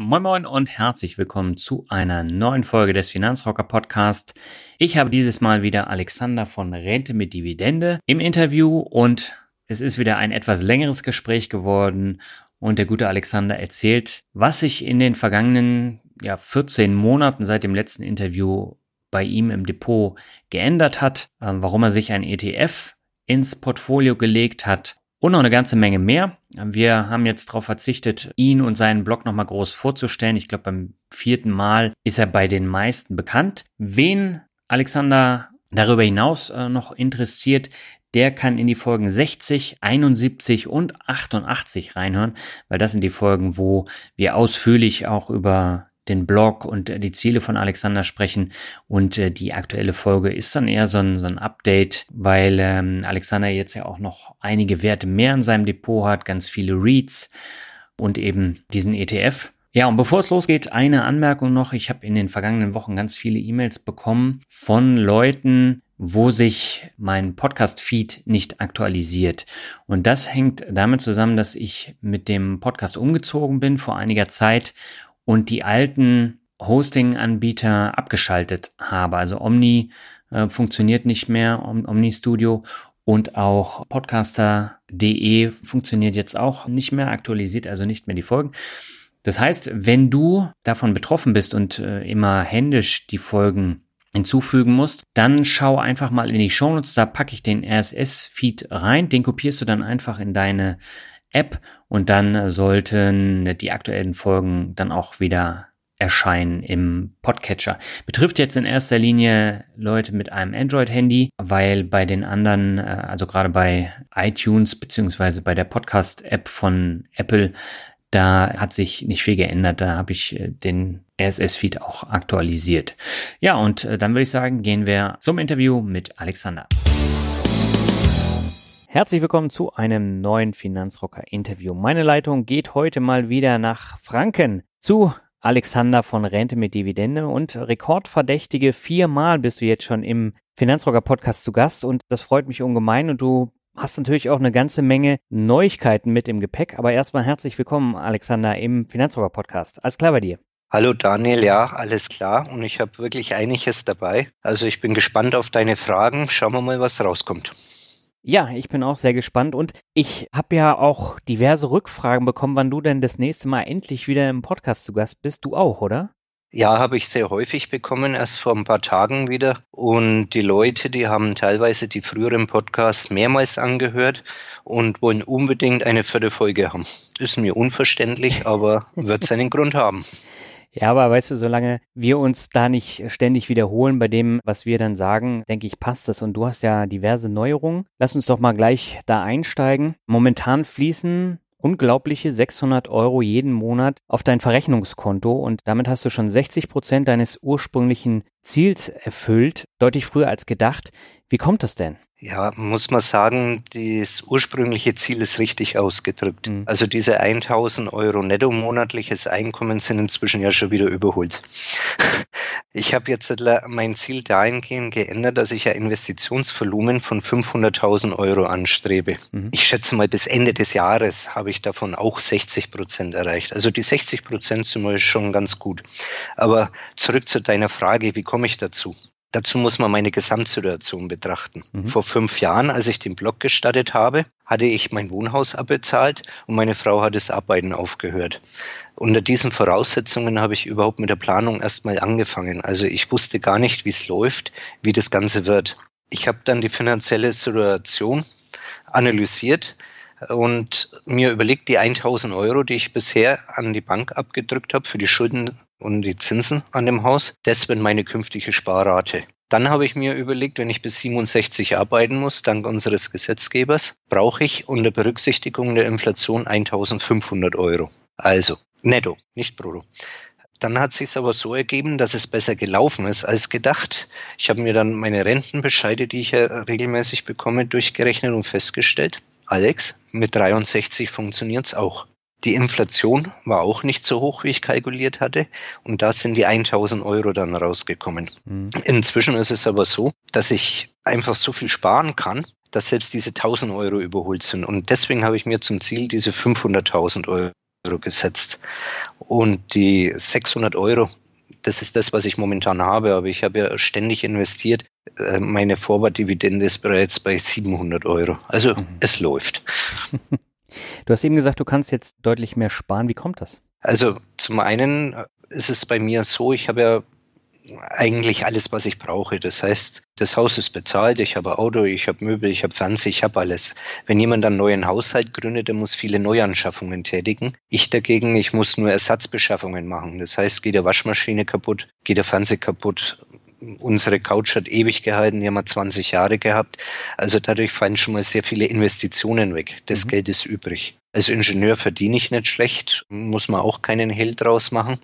Moin Moin und herzlich willkommen zu einer neuen Folge des Finanzrocker Podcast. Ich habe dieses Mal wieder Alexander von Rente mit Dividende im Interview und es ist wieder ein etwas längeres Gespräch geworden und der gute Alexander erzählt, was sich in den vergangenen 14 Monaten seit dem letzten Interview bei ihm im Depot geändert hat, warum er sich ein ETF ins Portfolio gelegt hat und noch eine ganze Menge mehr. Wir haben jetzt darauf verzichtet, ihn und seinen Blog nochmal groß vorzustellen. Ich glaube, beim 4. Mal ist er bei den meisten bekannt. Wen Alexander darüber hinaus noch interessiert, der kann in die Folgen 60, 71 und 88 reinhören, weil das sind die Folgen, wo wir ausführlich auch über den Blog und die Ziele von Alexander sprechen, und die aktuelle Folge ist dann eher so ein Update, weil Alexander jetzt ja auch noch einige Werte mehr in seinem Depot hat, ganz viele REITs und eben diesen ETF. Ja, und bevor es losgeht, eine Anmerkung noch. Ich habe in den vergangenen Wochen ganz viele E-Mails bekommen von Leuten, wo sich mein Podcast-Feed nicht aktualisiert. Und das hängt damit zusammen, dass ich mit dem Podcast umgezogen bin vor einiger Zeit und die alten Hosting-Anbieter abgeschaltet habe. Also Omni funktioniert nicht mehr, Omni Studio, und auch podcaster.de funktioniert jetzt auch nicht mehr, aktualisiert also nicht mehr die Folgen. Das heißt, wenn du davon betroffen bist und immer händisch die Folgen hinzufügen musst, dann schau einfach mal in die Shownotes, da packe ich den RSS-Feed rein, den kopierst du dann einfach in deine App und dann sollten die aktuellen Folgen dann auch wieder erscheinen im Podcatcher. Betrifft jetzt in erster Linie Leute mit einem Android-Handy, weil bei den anderen, also gerade bei iTunes beziehungsweise bei der Podcast-App von Apple, da hat sich nicht viel geändert. Da habe ich den RSS-Feed auch aktualisiert. Ja, und dann würde ich sagen, gehen wir zum Interview mit Alexander. Herzlich willkommen zu einem neuen Finanzrocker-Interview. Meine Leitung geht heute mal wieder nach Franken zu Alexander von Rente mit Dividende, und rekordverdächtige 4 Mal bist du jetzt schon im Finanzrocker-Podcast zu Gast, und das freut mich ungemein, und du hast natürlich auch eine ganze Menge Neuigkeiten mit im Gepäck. Aber erstmal herzlich willkommen, Alexander, im Finanzrocker-Podcast. Alles klar bei dir? Hallo Daniel, ja, alles klar, und ich habe wirklich einiges dabei. Also ich bin gespannt auf deine Fragen. Schauen wir mal, was rauskommt. Ja, ich bin auch sehr gespannt, und ich habe ja auch diverse Rückfragen bekommen, wann du denn das nächste Mal endlich wieder im Podcast zu Gast bist. Du auch, oder? Ja, habe ich sehr häufig bekommen, erst vor ein paar Tagen wieder. Und die Leute, die haben teilweise die früheren Podcasts mehrmals angehört und wollen unbedingt eine 4. Folge haben. Ist mir unverständlich, aber wird seinen Grund haben. Ja, aber weißt du, solange wir uns da nicht ständig wiederholen bei dem, was wir dann sagen, denke ich, passt es. Und du hast ja diverse Neuerungen. Lass uns doch mal gleich da einsteigen. Momentan fließen unglaubliche 600 € jeden Monat auf dein Verrechnungskonto, und damit hast du schon 60% deines ursprünglichen Ziels erfüllt, deutlich früher als gedacht. Wie kommt das denn? Ja, muss man sagen, das ursprüngliche Ziel ist richtig ausgedrückt. Also diese 1.000 € netto monatliches Einkommen sind inzwischen ja schon wieder überholt. Ich habe jetzt mein Ziel dahingehend geändert, dass ich ein Investitionsvolumen von 500.000 € anstrebe. Ich schätze mal, bis Ende des Jahres habe ich davon auch 60% erreicht. Also die 60% sind mal schon ganz gut. Aber zurück zu deiner Frage, wie komme ich dazu? Dazu muss man meine Gesamtsituation betrachten. Vor 5 Jahren, als ich den Blog gestartet habe, hatte ich mein Wohnhaus abbezahlt und meine Frau hat das Arbeiten aufgehört. Unter diesen Voraussetzungen habe ich überhaupt mit der Planung erstmal angefangen. Also ich wusste gar nicht, wie es läuft, wie das Ganze wird. Ich habe dann die finanzielle Situation analysiert und mir überlegt, die 1.000 €, die ich bisher an die Bank abgedrückt habe für die Schulden und die Zinsen an dem Haus, das wird meine künftige Sparrate. Dann habe ich mir überlegt, wenn ich bis 67 arbeiten muss, dank unseres Gesetzgebers, brauche ich unter Berücksichtigung der Inflation 1.500 €. Also netto, nicht brutto. Dann hat es sich aber so ergeben, dass es besser gelaufen ist als gedacht. Ich habe mir dann meine Rentenbescheide, die ich ja regelmäßig bekomme, durchgerechnet und festgestellt: Alex, mit 63 funktioniert es auch. Die Inflation war auch nicht so hoch, wie ich kalkuliert hatte, und da sind die 1.000 € dann rausgekommen. Inzwischen ist es aber so, dass ich einfach so viel sparen kann, dass selbst diese 1.000 € überholt sind, und deswegen habe ich mir zum Ziel diese 500.000 € Euro gesetzt. Und die 600 Euro, das ist das, was ich momentan habe, aber ich habe ja ständig investiert. Meine Vorwartdividende ist bereits bei 700 Euro. Also es läuft. Du hast eben gesagt, du kannst jetzt deutlich mehr sparen. Wie kommt das? Also zum einen ist es bei mir so, ich habe ja eigentlich alles, was ich brauche. Das heißt, das Haus ist bezahlt, ich habe ein Auto, ich habe Möbel, ich habe Fernseher, ich habe alles. Wenn jemand einen neuen Haushalt gründet, der muss viele Neuanschaffungen tätigen. Ich dagegen, ich muss nur Ersatzbeschaffungen machen. Das heißt, geht der Waschmaschine kaputt, geht der Fernseher kaputt. Unsere Couch hat ewig gehalten, die haben wir 20 Jahre gehabt. Also dadurch fallen schon mal sehr viele Investitionen weg. Das Geld ist übrig. Als Ingenieur verdiene ich nicht schlecht, muss man auch keinen Hehl draus machen.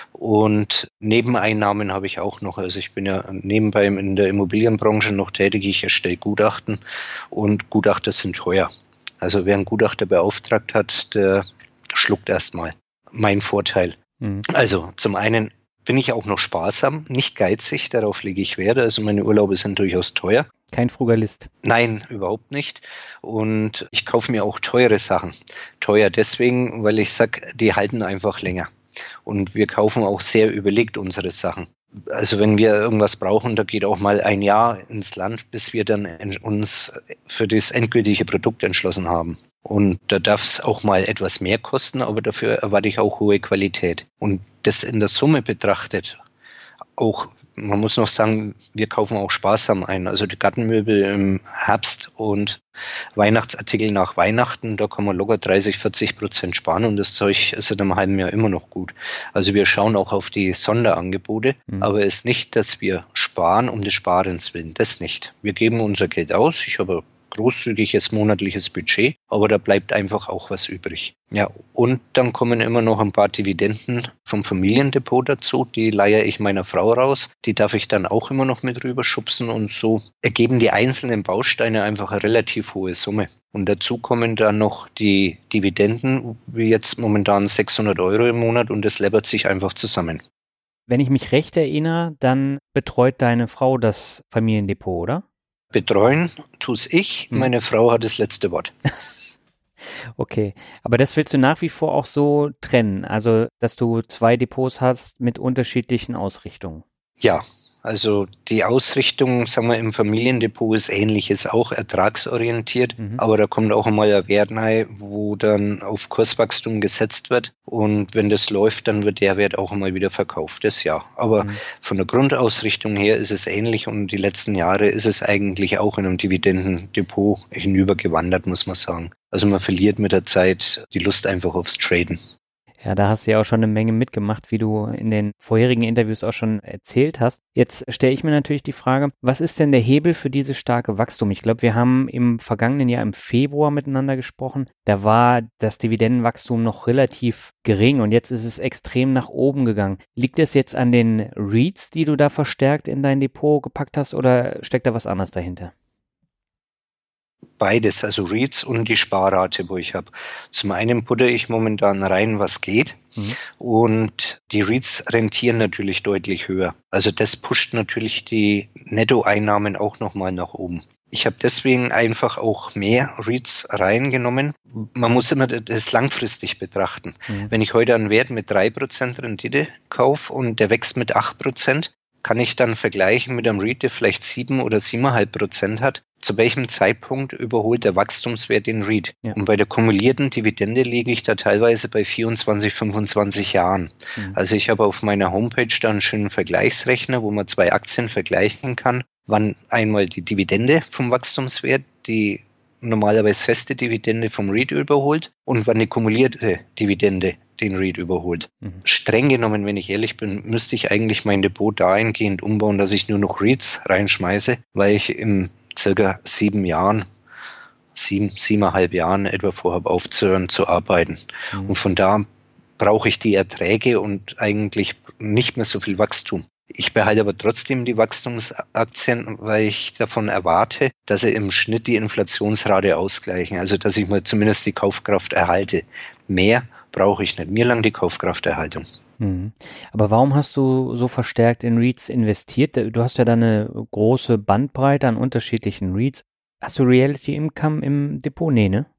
Und Nebeneinnahmen habe ich auch noch. Also ich bin ja nebenbei in der Immobilienbranche noch tätig. Ich erstelle Gutachten und Gutachter sind teuer. Also wer einen Gutachter beauftragt hat, der schluckt erstmal. Mein Vorteil. Also zum einen bin ich auch noch sparsam, nicht geizig, darauf lege ich Wert. Also meine Urlaube sind durchaus teuer. Kein Frugalist. Nein, überhaupt nicht. Und ich kaufe mir auch teure Sachen. Teuer deswegen, weil ich sage, die halten einfach länger. Und wir kaufen auch sehr überlegt unsere Sachen. Also wenn wir irgendwas brauchen, da geht auch mal ein Jahr ins Land, bis wir dann uns für das endgültige Produkt entschlossen haben. Und da darf es auch mal etwas mehr kosten, aber dafür erwarte ich auch hohe Qualität. Und das in der Summe betrachtet, auch, man muss noch sagen, wir kaufen auch sparsam ein. Also die Gartenmöbel im Herbst und Weihnachtsartikel nach Weihnachten, da kann man locker 30-40% sparen und das Zeug ist in einem halben Jahr immer noch gut. Also wir schauen auch auf die Sonderangebote, aber es ist nicht, dass wir sparen um des Sparens willen, das nicht. Wir geben unser Geld aus, ich habe großzügiges monatliches Budget, aber da bleibt einfach auch was übrig. Ja, und dann kommen immer noch ein paar Dividenden vom Familiendepot dazu, die leihe ich meiner Frau raus, die darf ich dann auch immer noch mit rüberschubsen und so ergeben die einzelnen Bausteine einfach eine relativ hohe Summe. Und dazu kommen dann noch die Dividenden, wie jetzt momentan 600 Euro im Monat und das läppert sich einfach zusammen. Wenn ich mich recht erinnere, dann betreut deine Frau das Familiendepot, oder? Betreuen tu's ich, meine Frau hat das letzte Wort. Okay, aber das willst du nach wie vor auch so trennen, also dass du 2 Depots hast mit unterschiedlichen Ausrichtungen? Ja, also die Ausrichtung, sagen wir, im Familiendepot ist ähnliches, auch ertragsorientiert, aber da kommt auch einmal ein Wert rein, wo dann auf Kurswachstum gesetzt wird und wenn das läuft, dann wird der Wert auch einmal wieder verkauft, das ja. Aber von der Grundausrichtung her ist es ähnlich und die letzten Jahre ist es eigentlich auch in einem Dividendendepot hinübergewandert, muss man sagen. Also man verliert mit der Zeit die Lust einfach aufs Traden. Ja, da hast du ja auch schon eine Menge mitgemacht, wie du in den vorherigen Interviews auch schon erzählt hast. Jetzt stelle ich mir natürlich die Frage, was ist denn der Hebel für dieses starke Wachstum? Ich glaube, wir haben im vergangenen Jahr im Februar miteinander gesprochen. Da war das Dividendenwachstum noch relativ gering und jetzt ist es extrem nach oben gegangen. Liegt es jetzt an den REITs, die du da verstärkt in dein Depot gepackt hast oder steckt da was anderes dahinter? Beides, also REITs und die Sparrate, wo ich habe. Zum einen putter ich momentan rein, was geht. Und die REITs rentieren natürlich deutlich höher. Also das pusht natürlich die Nettoeinnahmen auch nochmal nach oben. Ich habe deswegen einfach auch mehr REITs reingenommen. Man muss immer das langfristig betrachten. Wenn ich heute einen Wert mit 3% Rendite kaufe und der wächst mit 8%, kann ich dann vergleichen mit einem REIT, der vielleicht 7 oder 7,5% hat. Zu welchem Zeitpunkt überholt der Wachstumswert den REIT? Ja. Und bei der kumulierten Dividende liege ich da teilweise bei 24, 25 Jahren. Also ich habe auf meiner Homepage da einen schönen Vergleichsrechner, wo man 2 Aktien vergleichen kann, wann einmal die Dividende vom Wachstumswert, die normalerweise feste Dividende vom REIT überholt und wann die kumulierte Dividende den REIT überholt. Streng genommen, wenn ich ehrlich bin, müsste ich eigentlich mein Depot dahingehend umbauen, dass ich nur noch REITs reinschmeiße, weil ich in circa 7,5 Jahren etwa vorhabe aufzuhören zu arbeiten. Und von da brauche ich die Erträge und eigentlich nicht mehr so viel Wachstum. Ich behalte aber trotzdem die Wachstumsaktien, weil ich davon erwarte, dass sie im Schnitt die Inflationsrate ausgleichen. Also dass ich mal zumindest die Kaufkraft erhalte. Mehr brauche ich nicht. Mir lang die Kaufkrafterhaltung. Aber warum hast du so verstärkt in REITs investiert? Du hast ja da eine große Bandbreite an unterschiedlichen REITs. Hast du Realty Income im Depot? Nee, ne?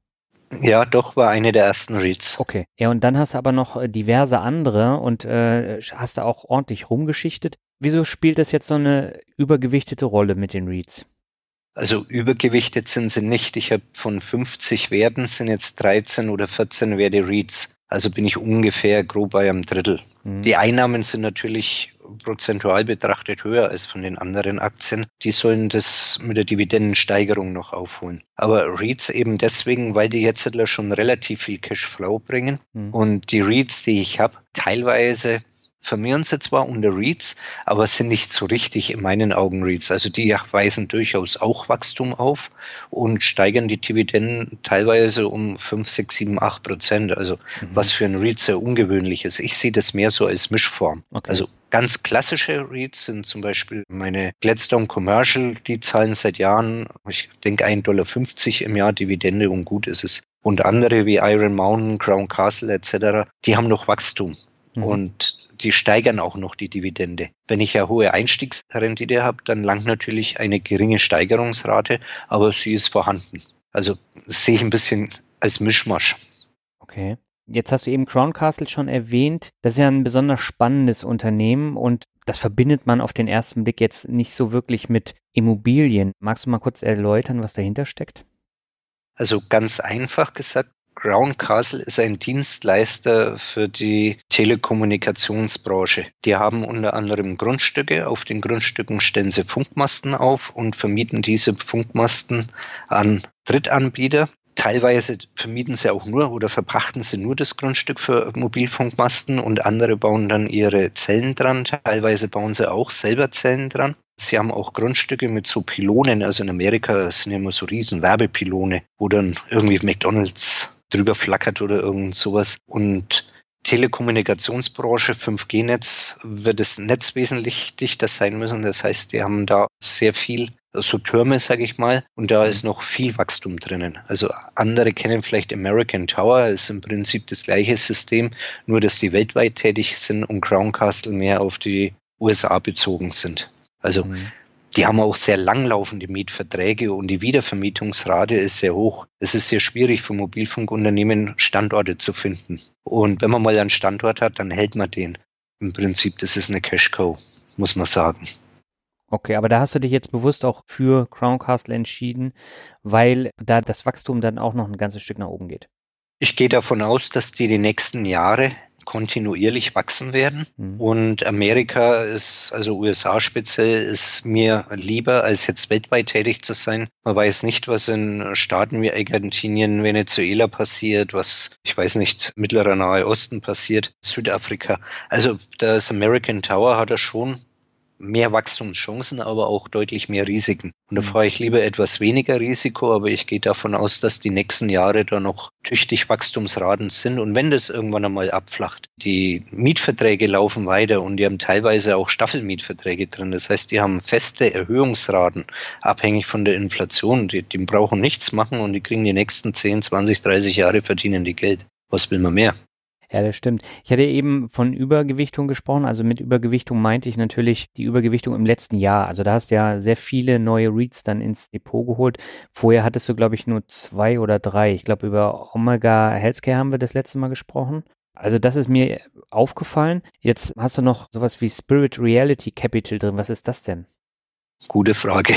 Ja, doch, war eine der ersten REITs. Okay. Ja, und dann hast du aber noch diverse andere und hast da auch ordentlich rumgeschichtet. Wieso spielt das jetzt so eine übergewichtete Rolle mit den REITs? Also übergewichtet sind sie nicht. Ich habe von 50 Werten sind jetzt 13 oder 14 Werte REITs. Also bin ich ungefähr grob bei einem Drittel. Die Einnahmen sind natürlich prozentual betrachtet höher als von den anderen Aktien. Die sollen das mit der Dividendensteigerung noch aufholen. Aber REITs eben deswegen, weil die jetzt schon relativ viel Cashflow bringen. Und die REITs, die ich habe, teilweise vermehren sie zwar unter REITs, aber sind nicht so richtig in meinen Augen REITs. Also die weisen durchaus auch Wachstum auf und steigern die Dividenden teilweise um 5, 6, 7, 8%. Also was für ein REIT sehr ungewöhnlich ist. Ich sehe das mehr so als Mischform. Okay. Also ganz klassische REITs sind zum Beispiel meine Gladstone Commercial, die zahlen seit Jahren, ich denke, $1,50 im Jahr Dividende und gut ist es. Und andere wie Iron Mountain, Crown Castle etc., die haben noch Wachstum. Und die steigern auch noch die Dividende. Wenn ich ja hohe Einstiegsrendite habe, dann langt natürlich eine geringe Steigerungsrate, aber sie ist vorhanden. Also das sehe ich ein bisschen als Mischmasch. Okay. Jetzt hast du eben Crown Castle schon erwähnt. Das ist ja ein besonders spannendes Unternehmen und das verbindet man auf den ersten Blick jetzt nicht so wirklich mit Immobilien. Magst du mal kurz erläutern, was dahinter steckt? Also ganz einfach gesagt, Crown Castle ist ein Dienstleister für die Telekommunikationsbranche. Die haben unter anderem Grundstücke. Auf den Grundstücken stellen sie Funkmasten auf und vermieten diese Funkmasten an Drittanbieter. Teilweise vermieten sie auch nur oder verpachten sie nur das Grundstück für Mobilfunkmasten und andere bauen dann ihre Zellen dran. Teilweise bauen sie auch selber Zellen dran. Sie haben auch Grundstücke mit so Pylonen. Also in Amerika sind ja immer so riesen Werbepylone, wo dann irgendwie McDonald's drüber flackert oder irgend sowas. Und Telekommunikationsbranche, 5G-Netz, wird das Netz wesentlich dichter sein müssen. Das heißt, die haben da sehr viel, so Türme, sage ich mal, und da ist noch viel Wachstum drinnen. Also andere kennen vielleicht American Tower, ist im Prinzip das gleiche System, nur dass die weltweit tätig sind und Crown Castle mehr auf die USA bezogen sind. Also die haben auch sehr langlaufende Mietverträge und die Wiedervermietungsrate ist sehr hoch. Es ist sehr schwierig für Mobilfunkunternehmen, Standorte zu finden. Und wenn man mal einen Standort hat, dann hält man den. Im Prinzip, das ist eine Cash-Cow, muss man sagen. Okay, aber da hast du dich jetzt bewusst auch für Crown Castle entschieden, weil da das Wachstum dann auch noch ein ganzes Stück nach oben geht. Ich gehe davon aus, dass die nächsten Jahre kontinuierlich wachsen werden. Und Amerika ist, also USA speziell, ist mir lieber, als jetzt weltweit tätig zu sein. Man weiß nicht, was in Staaten wie Argentinien, Venezuela passiert, was, ich weiß nicht, Mittlerer Nahe Osten passiert, Südafrika. Also das American Tower hat er schon mehr Wachstumschancen, aber auch deutlich mehr Risiken. Und da fahre ich lieber etwas weniger Risiko, aber ich gehe davon aus, dass die nächsten Jahre da noch tüchtig Wachstumsraten sind. Und wenn das irgendwann einmal abflacht, die Mietverträge laufen weiter und die haben teilweise auch Staffelmietverträge drin. Das heißt, die haben feste Erhöhungsraten, abhängig von der Inflation. Die brauchen nichts machen und die kriegen die nächsten 10, 20, 30 Jahre verdienen die Geld. Was will man mehr? Ja, das stimmt. Ich hatte eben von Übergewichtung gesprochen. Also mit Übergewichtung meinte ich natürlich die Übergewichtung im letzten Jahr. Also da hast du ja sehr viele neue REITs dann ins Depot geholt. Vorher hattest du, glaube ich, nur 2 oder 3. Ich glaube, über Omega Healthcare haben wir das letzte Mal gesprochen. Also das ist mir aufgefallen. Jetzt hast du noch sowas wie Spirit Reality Capital drin. Was ist das denn? Gute Frage.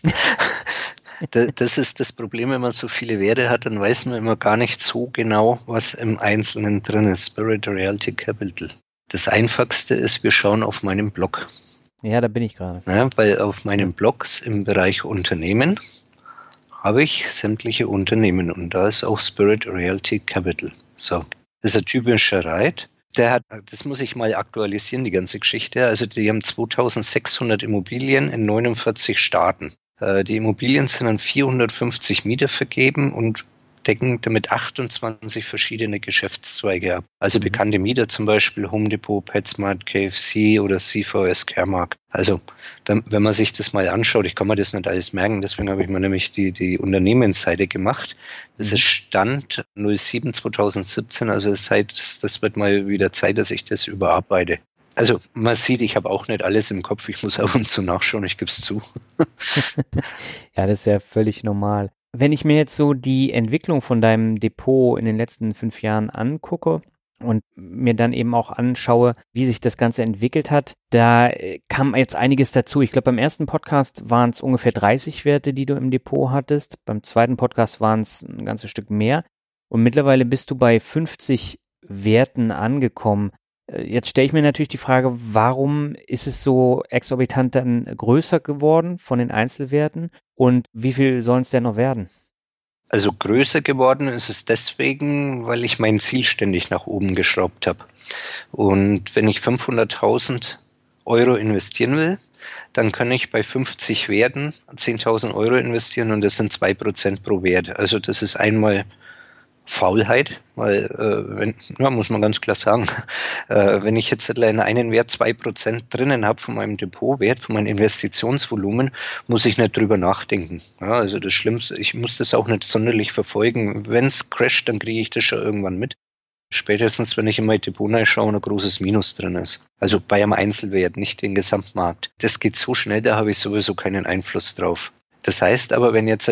Das ist das Problem, wenn man so viele Werte hat, dann weiß man immer gar nicht so genau, was im Einzelnen drin ist. Spirit Reality Capital. Das Einfachste ist, wir schauen auf meinem Blog. Ja, da bin ich gerade. Ja, weil auf meinen Blogs im Bereich Unternehmen habe ich sämtliche Unternehmen und da ist auch Spirit Reality Capital. So, das ist ein typischer REIT. Das muss ich mal aktualisieren, die ganze Geschichte. Also die haben 2600 Immobilien in 49 Staaten. Die Immobilien sind an 450 Mieter vergeben und decken damit 28 verschiedene Geschäftszweige ab. Also bekannte Mieter zum Beispiel Home Depot, PetSmart, KFC oder CVS Caremark. Also wenn man sich das mal anschaut, ich kann mir das nicht alles merken, deswegen habe ich mir nämlich die Unternehmensseite gemacht. Das ist Stand 07/2017, also das wird mal wieder Zeit, dass ich das überarbeite. Also man sieht, ich habe auch nicht alles im Kopf, ich muss ab und zu nachschauen, ich gebe es zu. Ja, das ist ja völlig normal. Wenn ich mir jetzt so die Entwicklung von deinem Depot in den letzten 5 Jahren angucke und mir dann eben auch anschaue, wie sich das Ganze entwickelt hat, da kam jetzt einiges dazu. Ich glaube, beim ersten Podcast waren es ungefähr 30 Werte, die du im Depot hattest. Beim zweiten Podcast waren es ein ganzes Stück mehr. Und mittlerweile bist du bei 50 Werten angekommen. Jetzt stelle ich mir natürlich die Frage, warum ist es so exorbitant dann größer geworden von den Einzelwerten und wie viel sollen es denn noch werden? Also größer geworden ist es deswegen, weil ich mein Ziel ständig nach oben geschraubt habe. Und wenn ich 500.000 Euro investieren will, dann kann ich bei 50 Werten 10.000 Euro investieren und das sind 2% pro Wert. Also das ist einmal Faulheit, weil, muss man ganz klar sagen, wenn ich jetzt in einen Wert 2% drinnen habe von meinem Depotwert, von meinem Investitionsvolumen, muss ich nicht drüber nachdenken. Ja, also das Schlimmste, ich muss das auch nicht sonderlich verfolgen. Wenn es crasht, dann kriege ich das schon irgendwann mit. Spätestens, wenn ich in mein Depot schaue und ein großes Minus drin ist. Also bei einem Einzelwert, nicht den Gesamtmarkt. Das geht so schnell, da habe ich sowieso keinen Einfluss drauf. Das heißt aber, wenn jetzt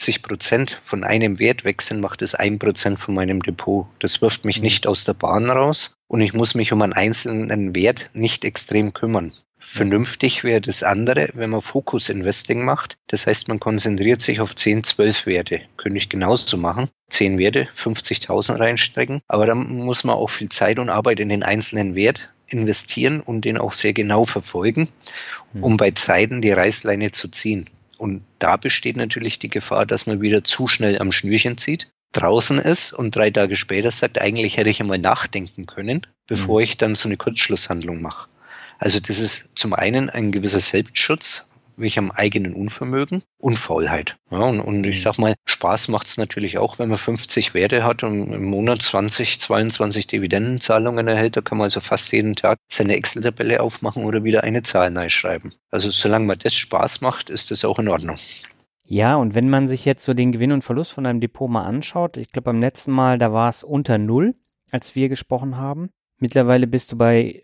50% von einem Wert weg sind, macht es 1% von meinem Depot. Das wirft mich nicht aus der Bahn raus und ich muss mich um einen einzelnen Wert nicht extrem kümmern. Vernünftig wäre das andere, wenn man Fokus-Investing macht. Das heißt, man konzentriert sich auf 10, 12 Werte. Könnte ich genauso machen. 10 Werte, 50.000 reinstecken. Aber dann muss man auch viel Zeit und Arbeit in den einzelnen Wert investieren und den auch sehr genau verfolgen, um bei Zeiten die Reißleine zu ziehen. Und da besteht natürlich die Gefahr, dass man wieder zu schnell am Schnürchen zieht, draußen ist und 3 Tage später sagt, eigentlich hätte ich einmal nachdenken können, bevor ich dann so eine Kurzschlusshandlung mache. Also das ist zum einen ein gewisser Selbstschutz, welch am eigenen Unvermögen und Faulheit. Ja, und ich sag mal, Spaß macht es natürlich auch, wenn man 50 Werte hat und im Monat 20, 22 Dividendenzahlungen erhält. Da kann man also fast jeden Tag seine Excel-Tabelle aufmachen oder wieder eine Zahl neu schreiben. Also solange man das Spaß macht, ist das auch in Ordnung. Ja, und wenn man sich jetzt so den Gewinn und Verlust von einem Depot mal anschaut, ich glaube beim letzten Mal, da war es unter 0, als wir gesprochen haben. Mittlerweile bist du bei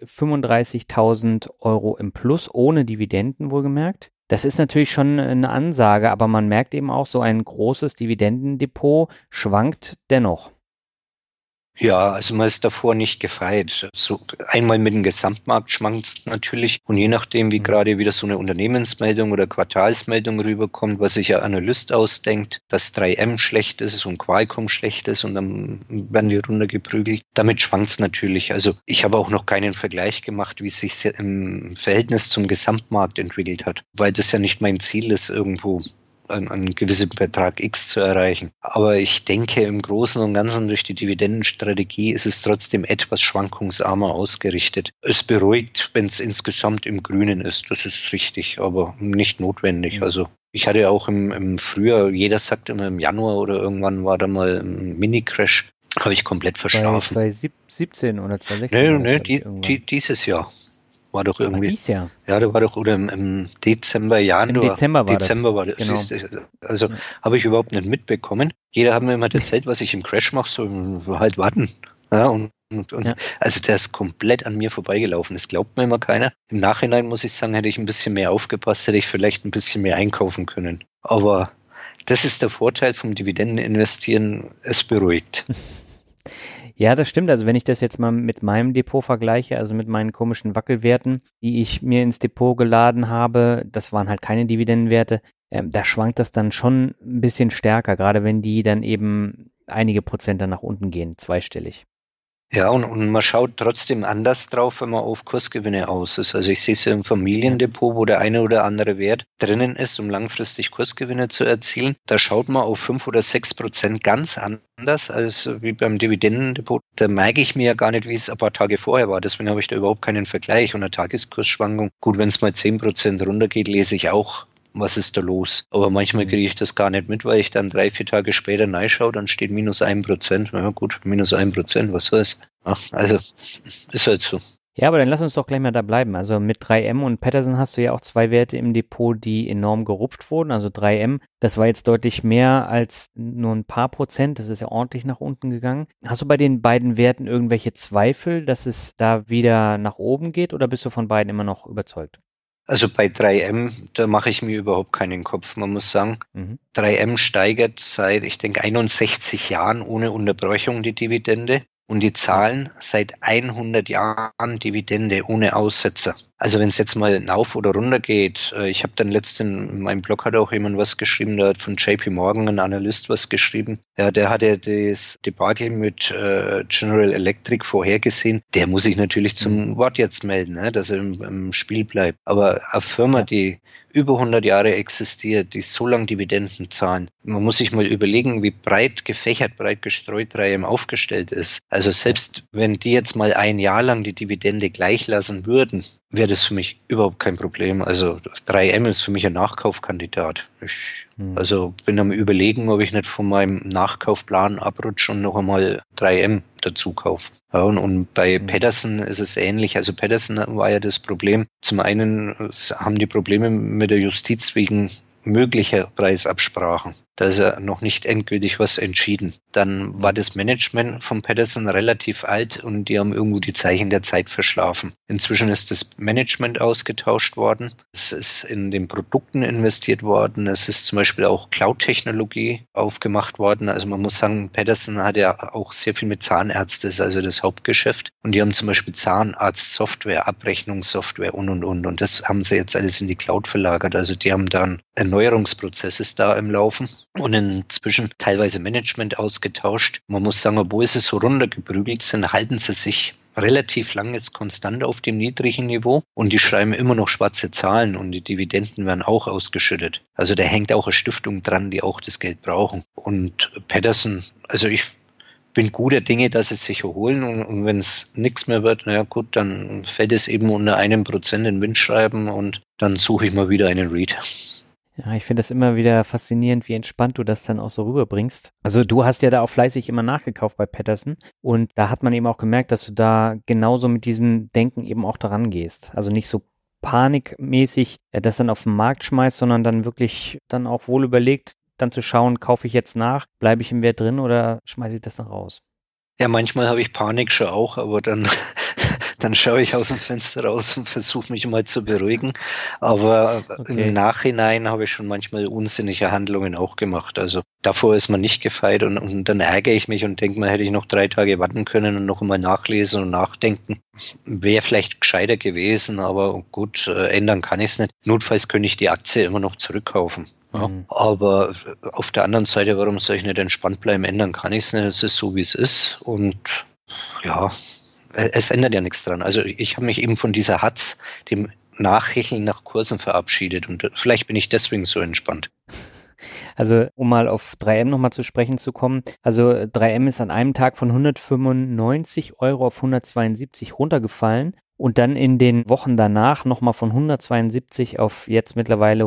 35.000 Euro im Plus, ohne Dividenden wohlgemerkt. Das ist natürlich schon eine Ansage, aber man merkt eben auch, so ein großes Dividendendepot schwankt dennoch. Ja, also man ist davor nicht gefeit. So einmal mit dem Gesamtmarkt schwankt es natürlich und je nachdem, wie gerade wieder so eine Unternehmensmeldung oder Quartalsmeldung rüberkommt, was sich ja Analyst ausdenkt, dass 3M schlecht ist und Qualcomm schlecht ist und dann werden die runtergeprügelt. Damit schwankt es natürlich. Also ich habe auch noch keinen Vergleich gemacht, wie es sich im Verhältnis zum Gesamtmarkt entwickelt hat, weil das ja nicht mein Ziel ist, irgendwo einen gewissen Betrag X zu erreichen. Aber ich denke, im Großen und Ganzen durch die Dividendenstrategie ist es trotzdem etwas schwankungsarmer ausgerichtet. Es beruhigt, wenn es insgesamt im Grünen ist. Das ist richtig, aber nicht notwendig. Also ich hatte auch im Frühjahr, jeder sagt immer im Januar oder irgendwann war da mal ein Mini-Crash, habe ich komplett verschlafen. 2017 oder 2016? Nee, dieses Jahr. War doch irgendwie. Dieses Jahr? Ja, da war doch, oder im Dezember, Januar. Im Dezember war das. Genau. Also habe ich überhaupt nicht mitbekommen. Jeder hat mir immer erzählt, was ich im Crash mache, so halt warten. Ja, also der ist komplett an mir vorbeigelaufen. Das glaubt mir immer keiner. Im Nachhinein muss ich sagen, hätte ich ein bisschen mehr aufgepasst, hätte ich vielleicht ein bisschen mehr einkaufen können. Aber das ist der Vorteil vom Dividendeninvestieren, es beruhigt. Ja, das stimmt. Also wenn ich das jetzt mal mit meinem Depot vergleiche, also mit meinen komischen Wackelwerten, die ich mir ins Depot geladen habe, das waren halt keine Dividendenwerte, da schwankt das dann schon ein bisschen stärker, gerade wenn die dann eben einige Prozent dann nach unten gehen, zweistellig. Ja, und man schaut trotzdem anders drauf, wenn man auf Kursgewinne aus ist. Also ich sehe es ja im Familiendepot, wo der eine oder andere Wert drinnen ist, um langfristig Kursgewinne zu erzielen. Da schaut man auf 5 oder 6% ganz anders als wie beim Dividendendepot. Da merke ich mir ja gar nicht, wie es ein paar Tage vorher war. Deswegen habe ich da überhaupt keinen Vergleich. Und eine Tageskursschwankung, gut, wenn es mal 10% runtergeht, lese ich auch, was ist da los? Aber manchmal kriege ich das gar nicht mit, weil ich dann 3, 4 Tage später reinschaue, dann steht minus 1%. Na gut, minus 1%, was soll's? Ach, also, ist halt so. Ja, aber dann lass uns doch gleich mal da bleiben. Also mit 3M und Patterson hast du ja auch 2 Werte im Depot, die enorm gerupft wurden. Also 3M, das war jetzt deutlich mehr als nur ein paar Prozent. Das ist ja ordentlich nach unten gegangen. Hast du bei den beiden Werten irgendwelche Zweifel, dass es da wieder nach oben geht oder bist du von beiden immer noch überzeugt? Also bei 3M, da mache ich mir überhaupt keinen Kopf. Man muss sagen, 3M steigert seit, ich denke, 61 Jahren ohne Unterbrechung die Dividende. Und die zahlen seit 100 Jahren Dividende ohne Aussetzer. Also wenn es jetzt mal rauf oder runter geht, ich habe dann letztens in meinem Blog hat auch jemand was geschrieben, da hat von JP Morgan ein Analyst was geschrieben. Ja, der hatte das Debakel mit General Electric vorhergesehen. Der muss sich natürlich zum Wort jetzt melden, ne, dass er im Spiel bleibt. Aber eine Firma, die über 100 Jahre existiert, die so lange Dividenden zahlen. Man muss sich mal überlegen, wie breit gefächert, breit gestreut 3M aufgestellt ist. Also selbst wenn die jetzt mal ein Jahr lang die Dividende gleich lassen würden, wäre das für mich überhaupt kein Problem. Also 3M ist für mich ein Nachkaufkandidat. Also bin am Überlegen, ob ich nicht von meinem Nachkaufplan abrutsche und noch einmal 3M dazu kaufe. Ja, und bei Petersen ist es ähnlich. Also Petersen war ja das Problem. Zum einen haben die Probleme mit der Justiz wegen möglicher Preisabsprachen. Da ist ja noch nicht endgültig was entschieden. Dann war das Management von Petersen relativ alt und die haben irgendwo die Zeichen der Zeit verschlafen. Inzwischen ist das Management ausgetauscht worden. Es ist in den Produkten investiert worden. Es ist zum Beispiel auch Cloud-Technologie aufgemacht worden. Also man muss sagen, Petersen hat ja auch sehr viel mit Zahnärzten, das ist also das Hauptgeschäft. Und die haben zum Beispiel Zahnarztsoftware, Abrechnungssoftware und. Und das haben sie jetzt alles in die Cloud verlagert. Also die haben dann Erneuerungsprozess ist da im Laufen und inzwischen teilweise Management ausgetauscht. Man muss sagen, obwohl sie so runtergeprügelt sind, halten sie sich relativ lang jetzt konstant auf dem niedrigen Niveau und die schreiben immer noch schwarze Zahlen und die Dividenden werden auch ausgeschüttet. Also da hängt auch eine Stiftung dran, die auch das Geld brauchen. Und Petersen, also ich bin guter Dinge, dass sie sich erholen und wenn es nichts mehr wird, naja gut, dann fällt es eben unter 1% in Windschreiben und dann suche ich mal wieder einen REIT. Ja, ich finde das immer wieder faszinierend, wie entspannt du das dann auch so rüberbringst. Also du hast ja da auch fleißig immer nachgekauft bei Petersen und da hat man eben auch gemerkt, dass du da genauso mit diesem Denken eben auch daran gehst. Also nicht so panikmäßig das dann auf den Markt schmeißt, sondern dann wirklich dann auch wohl überlegt, dann zu schauen, kaufe ich jetzt nach, bleibe ich im Wert drin oder schmeiße ich das dann raus? Ja, manchmal habe ich Panik schon auch, aber dann schaue ich aus dem Fenster raus und versuche mich mal zu beruhigen. Aber im Nachhinein habe ich schon manchmal unsinnige Handlungen auch gemacht. Also davor ist man nicht gefeit und dann ärgere ich mich und denke mal, hätte ich noch 3 Tage warten können und noch einmal nachlesen und nachdenken. Wäre vielleicht gescheiter gewesen, aber gut, ändern kann ich es nicht. Notfalls könnte ich die Aktie immer noch zurückkaufen. Ja. Aber auf der anderen Seite, warum soll ich nicht entspannt bleiben? Ändern kann ich es nicht. Es ist so, wie es ist. Und ja, es ändert ja nichts dran. Also ich habe mich eben von dieser Hatz, dem Nachhecheln nach Kursen verabschiedet und vielleicht bin ich deswegen so entspannt. Also um mal auf 3M nochmal zu sprechen zu kommen, also 3M ist an einem Tag von 195 Euro auf 172 runtergefallen und dann in den Wochen danach nochmal von 172 auf jetzt mittlerweile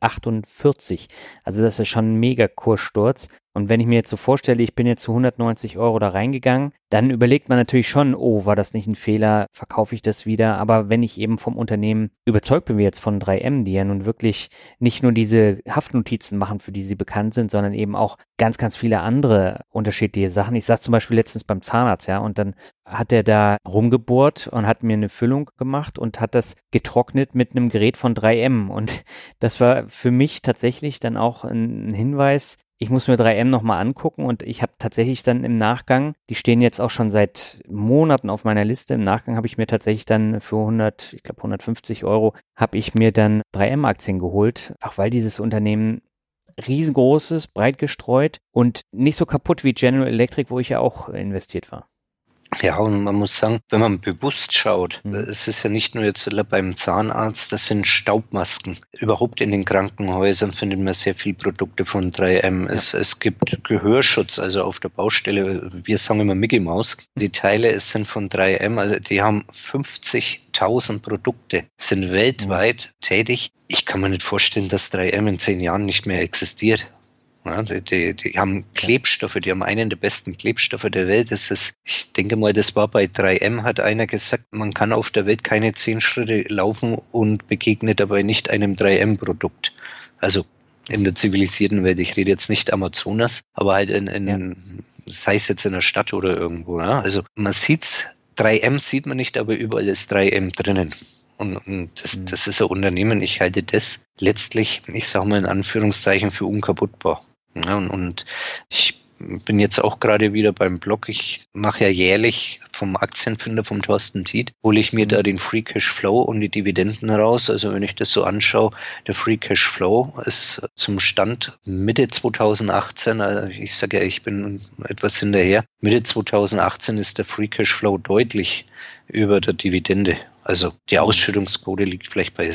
148. Also das ist schon ein mega Kurssturz. Und wenn ich mir jetzt so vorstelle, ich bin jetzt zu 190 Euro da reingegangen, dann überlegt man natürlich schon, oh, war das nicht ein Fehler, verkaufe ich das wieder? Aber wenn ich eben vom Unternehmen überzeugt bin, wie jetzt von 3M, die ja nun wirklich nicht nur diese Haftnotizen machen, für die sie bekannt sind, sondern eben auch ganz, ganz viele andere unterschiedliche Sachen. Ich saß zum Beispiel letztens beim Zahnarzt, ja, und dann hat er da rumgebohrt und hat mir eine Füllung gemacht und hat das getrocknet mit einem Gerät von 3M. Und das war für mich tatsächlich dann auch ein Hinweis, ich muss mir 3M nochmal angucken und ich habe tatsächlich dann im Nachgang, die stehen jetzt auch schon seit Monaten auf meiner Liste, im Nachgang habe ich mir tatsächlich dann für 150 Euro, habe ich mir dann 3M-Aktien geholt, auch weil dieses Unternehmen riesengroß ist, breit gestreut und nicht so kaputt wie General Electric, wo ich ja auch investiert war. Ja, und man muss sagen, wenn man bewusst schaut, es ist ja nicht nur jetzt beim Zahnarzt, das sind Staubmasken. Überhaupt in den Krankenhäusern findet man sehr viel Produkte von 3M. Es gibt Gehörschutz, also auf der Baustelle, wir sagen immer Mickey Mouse. Die Teile sind von 3M, also die haben 50.000 Produkte, sind weltweit tätig. Ich kann mir nicht vorstellen, dass 3M in 10 Jahren nicht mehr existiert. Ja, die haben Klebstoffe, die haben einen der besten Klebstoffe der Welt. Ich denke mal, das war bei 3M, hat einer gesagt, man kann auf der Welt keine 10 Schritte laufen und begegnet dabei nicht einem 3M-Produkt. Also in der zivilisierten Welt, ich rede jetzt nicht Amazonas, aber halt sei es jetzt in der Stadt oder irgendwo. Ja? Also man sieht's, 3M sieht man nicht, aber überall ist 3M drinnen. Und das ist ein Unternehmen, ich halte das letztlich, ich sage mal in Anführungszeichen, für unkaputtbar. Ja, und ich bin jetzt auch gerade wieder beim Blog. Ich mache ja jährlich vom Aktienfinder vom Thorsten Tiet, hole ich mir da den Free Cash Flow und die Dividenden raus. Also wenn ich das so anschaue, der Free Cash Flow ist zum Stand Mitte 2018, also ich sage ja, ich bin etwas hinterher, Mitte 2018 ist der Free Cash Flow deutlich über der Dividende. Also die Ausschüttungsquote liegt vielleicht bei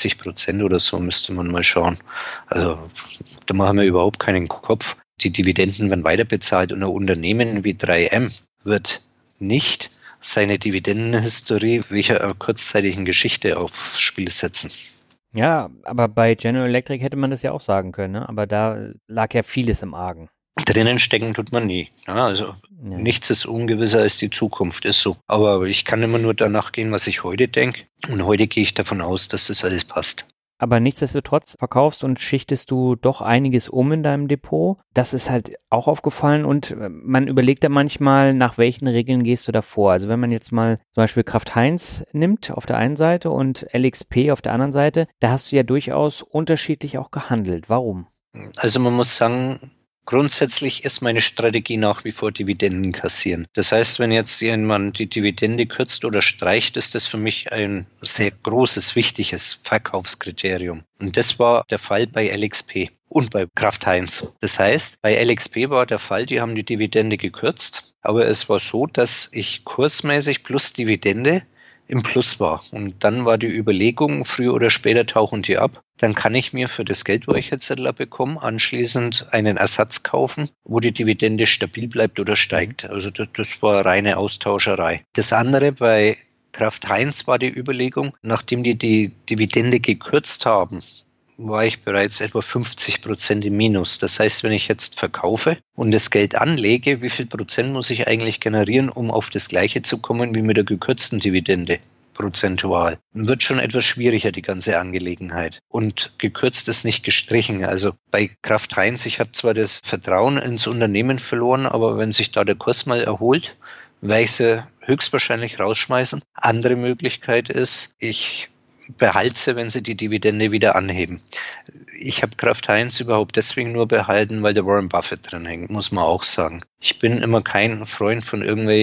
60% oder so, müsste man mal schauen. Also da machen wir überhaupt keinen Kopf. Die Dividenden werden weiterbezahlt und ein Unternehmen wie 3M wird nicht seine Dividendenhistorie wegen einer kurzzeitigen Geschichte aufs Spiel setzen. Ja, aber bei General Electric hätte man das ja auch sagen können, ne? Aber da lag ja vieles im Argen. Drinnen stecken tut man nie. Ja, also nichts ist ungewisser als die Zukunft, ist so. Aber ich kann immer nur danach gehen, was ich heute denke. Und heute gehe ich davon aus, dass das alles passt. Aber nichtsdestotrotz verkaufst und schichtest du doch einiges um in deinem Depot. Das ist halt auch aufgefallen und man überlegt da manchmal, nach welchen Regeln gehst du da vor. Also wenn man jetzt mal zum Beispiel Kraft Heinz nimmt auf der einen Seite und LXP auf der anderen Seite, da hast du ja durchaus unterschiedlich auch gehandelt. Warum? Also man muss sagen, grundsätzlich ist meine Strategie nach wie vor Dividenden kassieren. Das heißt, wenn jetzt jemand die Dividende kürzt oder streicht, ist das für mich ein sehr großes, wichtiges Verkaufskriterium. Und das war der Fall bei LXP und bei Kraft Heinz. Das heißt, bei LXP war der Fall, die haben die Dividende gekürzt, aber es war so, dass ich kursmäßig plus Dividende im Plus war. Und dann war die Überlegung, früher oder später tauchen die ab. Dann kann ich mir für das Geld, wo ich jetzt bekomme, anschließend einen Ersatz kaufen, wo die Dividende stabil bleibt oder steigt. Also das war reine Austauscherei. Das andere bei Kraft Heinz war die Überlegung, nachdem die Dividende gekürzt haben, war ich bereits etwa 50% im Minus. Das heißt, wenn ich jetzt verkaufe und das Geld anlege, wie viel Prozent muss ich eigentlich generieren, um auf das Gleiche zu kommen wie mit der gekürzten Dividende? Prozentual. Wird schon etwas schwieriger, die ganze Angelegenheit. Und gekürzt ist nicht gestrichen. Also bei Kraft Heinz, ich habe zwar das Vertrauen ins Unternehmen verloren, aber wenn sich da der Kurs mal erholt, werde ich sie höchstwahrscheinlich rausschmeißen. Andere Möglichkeit ist, ich behalte sie, wenn sie die Dividende wieder anheben. Ich habe Kraft Heinz überhaupt deswegen nur behalten, weil der Warren Buffett drin hängt, muss man auch sagen. Ich bin immer kein Freund von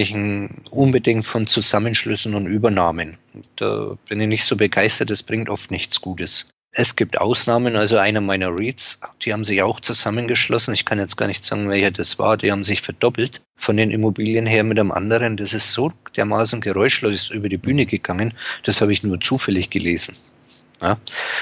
unbedingt von Zusammenschlüssen und Übernahmen. Da bin ich nicht so begeistert, das bringt oft nichts Gutes. Es gibt Ausnahmen, also einer meiner REITs, die haben sich auch zusammengeschlossen. Ich kann jetzt gar nicht sagen, welcher das war. Die haben sich verdoppelt von den Immobilien her mit einem anderen. Das ist so dermaßen geräuschlos über die Bühne gegangen. Das habe ich nur zufällig gelesen. Ja.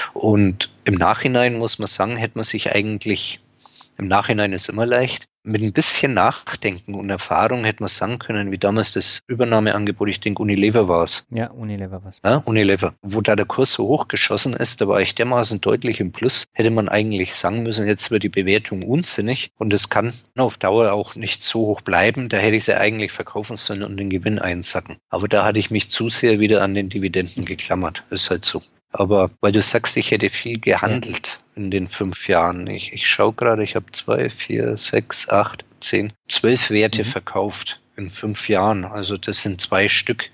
Und im Nachhinein muss man sagen, hätte man sich eigentlich, im Nachhinein ist immer leicht, mit ein bisschen Nachdenken und Erfahrung hätte man sagen können, wie damals das Übernahmeangebot, ich denke Unilever war es. Ja, Unilever war es. Ja, Unilever. Wo da der Kurs so hochgeschossen ist, da war ich dermaßen deutlich im Plus, hätte man eigentlich sagen müssen, jetzt wird die Bewertung unsinnig und es kann auf Dauer auch nicht so hoch bleiben, da hätte ich sie eigentlich verkaufen sollen und den Gewinn einsacken. Aber da hatte ich mich zu sehr wieder an den Dividenden geklammert. Ist halt so. Aber weil du sagst, ich hätte viel gehandelt in den 5 Jahren. Ich schaue gerade, ich habe 2, 4, 6, 8, 10, 12 Werte verkauft in 5 Jahren. Also das sind 2 Stück,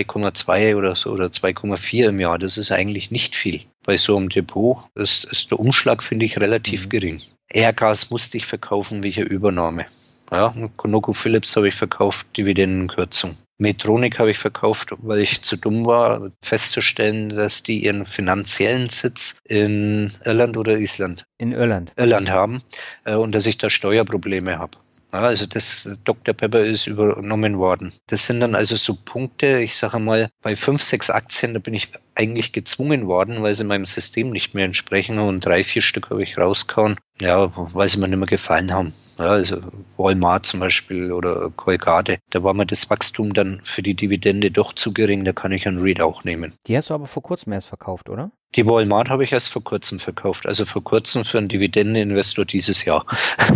2,2 oder so oder 2,4 im Jahr. Das ist eigentlich nicht viel. Bei so einem Depot ist der Umschlag, finde ich, relativ gering. Airgas musste ich verkaufen wegen Übernahme. Ja, ConocoPhillips habe ich verkauft, Dividendenkürzung. Medtronic habe ich verkauft, weil ich zu dumm war, festzustellen, dass die ihren finanziellen Sitz in Irland oder Island? In Irland. Irland haben und dass ich da Steuerprobleme habe. Ja, also das Dr. Pepper ist übernommen worden. Das sind dann also so Punkte, ich sage mal, bei 5, 6 Aktien, da bin ich eigentlich gezwungen worden, weil sie meinem System nicht mehr entsprechen und 3, 4 Stück habe ich rausgehauen, ja, weil sie mir nicht mehr gefallen haben. Ja, also Walmart zum Beispiel oder Colgate, da war mir das Wachstum dann für die Dividende doch zu gering, da kann ich einen REIT auch nehmen. Die hast du aber vor kurzem erst verkauft, oder? Die Walmart habe ich erst vor kurzem verkauft, also vor kurzem für einen Dividendeninvestor dieses Jahr.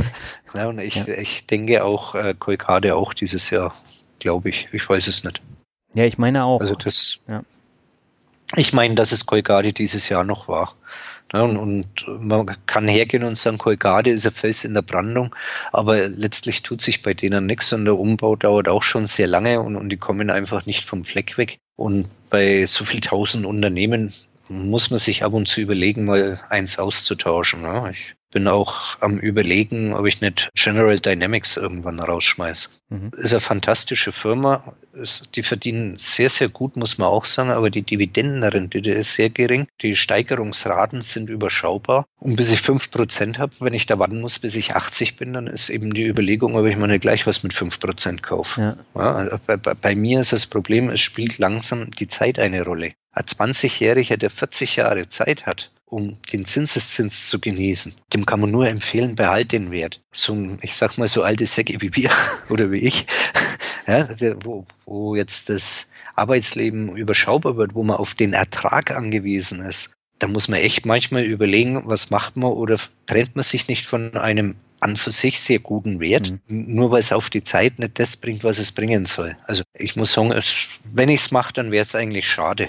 Ja, und ich denke auch Colgate auch dieses Jahr, glaube ich. Ich weiß es nicht. Ja, ich meine auch. Also das. Ja. Ich meine, dass es Colgate dieses Jahr noch war. Ja, und man kann hergehen und sagen, Colgate ist ein Fels in der Brandung, aber letztlich tut sich bei denen nichts und der Umbau dauert auch schon sehr lange und die kommen einfach nicht vom Fleck weg. Und bei so viel tausend Unternehmen muss man sich ab und zu überlegen, mal eins auszutauschen. Ja. Ich bin auch am Überlegen, ob ich nicht General Dynamics irgendwann rausschmeiße. Ist eine fantastische Firma. Die verdienen sehr, sehr gut, muss man auch sagen, aber die Dividendenrendite ist sehr gering. Die Steigerungsraten sind überschaubar. Und bis ich 5% habe, wenn ich da warten muss, bis ich 80 bin, dann ist eben die Überlegung, ob ich mir nicht gleich was mit 5% kaufe. Ja. Ja, bei mir ist das Problem, es spielt langsam die Zeit eine Rolle. Ein 20-Jähriger, der 40 Jahre Zeit hat, um den Zinseszins zu genießen, dem kann man nur empfehlen, behalt den Wert. So ein, ich sag mal, so alte Säcke wie wir oder wie ich, ja, wo jetzt das Arbeitsleben überschaubar wird, wo man auf den Ertrag angewiesen ist. Da muss man echt manchmal überlegen, was macht man oder trennt man sich nicht von einem an für sich sehr guten Wert, nur weil es auf die Zeit nicht das bringt, was es bringen soll. Also ich muss sagen, wenn ich es mache, dann wäre es eigentlich schade.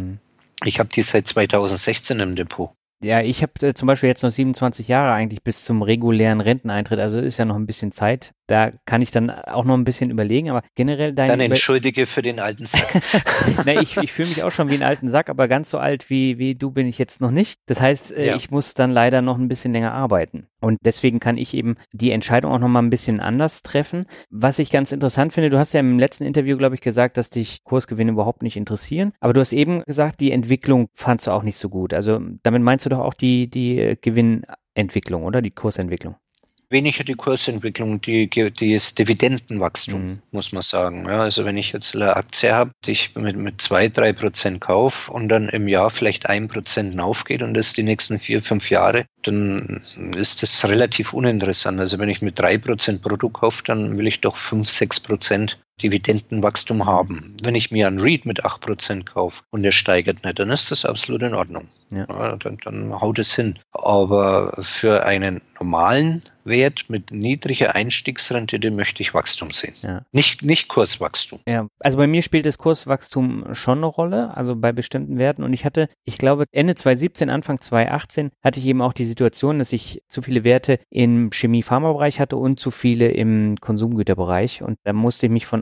Ich habe die seit 2016 im Depot. Ja, ich habe zum Beispiel jetzt noch 27 Jahre eigentlich bis zum regulären Renteneintritt, also ist ja noch ein bisschen Zeit. Da kann ich dann auch noch ein bisschen überlegen, aber generell Dann entschuldige für den alten Sack. Na, ich fühle mich auch schon wie ein alten Sack, aber ganz so alt wie du bin ich jetzt noch nicht. Das heißt, ich muss dann leider noch ein bisschen länger arbeiten. Und deswegen kann ich eben die Entscheidung auch noch mal ein bisschen anders treffen. Was ich ganz interessant finde, du hast ja im letzten Interview, glaube ich, gesagt, dass dich Kursgewinne überhaupt nicht interessieren. Aber du hast eben gesagt, die Entwicklung fandst du auch nicht so gut. Also damit meinst du doch auch die Gewinnentwicklung, oder? Die Kursentwicklung. Weniger die Kursentwicklung, das Dividendenwachstum, muss man sagen. Ja, also wenn ich jetzt eine Aktie habe, die ich mit 2-3% kaufe und dann im Jahr vielleicht 1% aufgeht und das die nächsten 4-5 Jahre, dann ist das relativ uninteressant. Also wenn ich mit 3% Brutto kaufe, dann will ich doch 5-6% Dividendenwachstum haben. Wenn ich mir einen REIT mit 8% kaufe und der steigert nicht, dann ist das absolut in Ordnung. Ja, dann haut es hin. Aber für einen normalen Wert mit niedriger Einstiegsrendite möchte ich Wachstum sehen. Ja. Nicht Kurswachstum. Ja, also bei mir spielt das Kurswachstum schon eine Rolle, also bei bestimmten Werten. Und ich glaube, Ende 2017, Anfang 2018 hatte ich eben auch die Situation, dass ich zu viele Werte im Chemie-Pharma-Bereich hatte und zu viele im Konsumgüterbereich. Und da musste ich mich von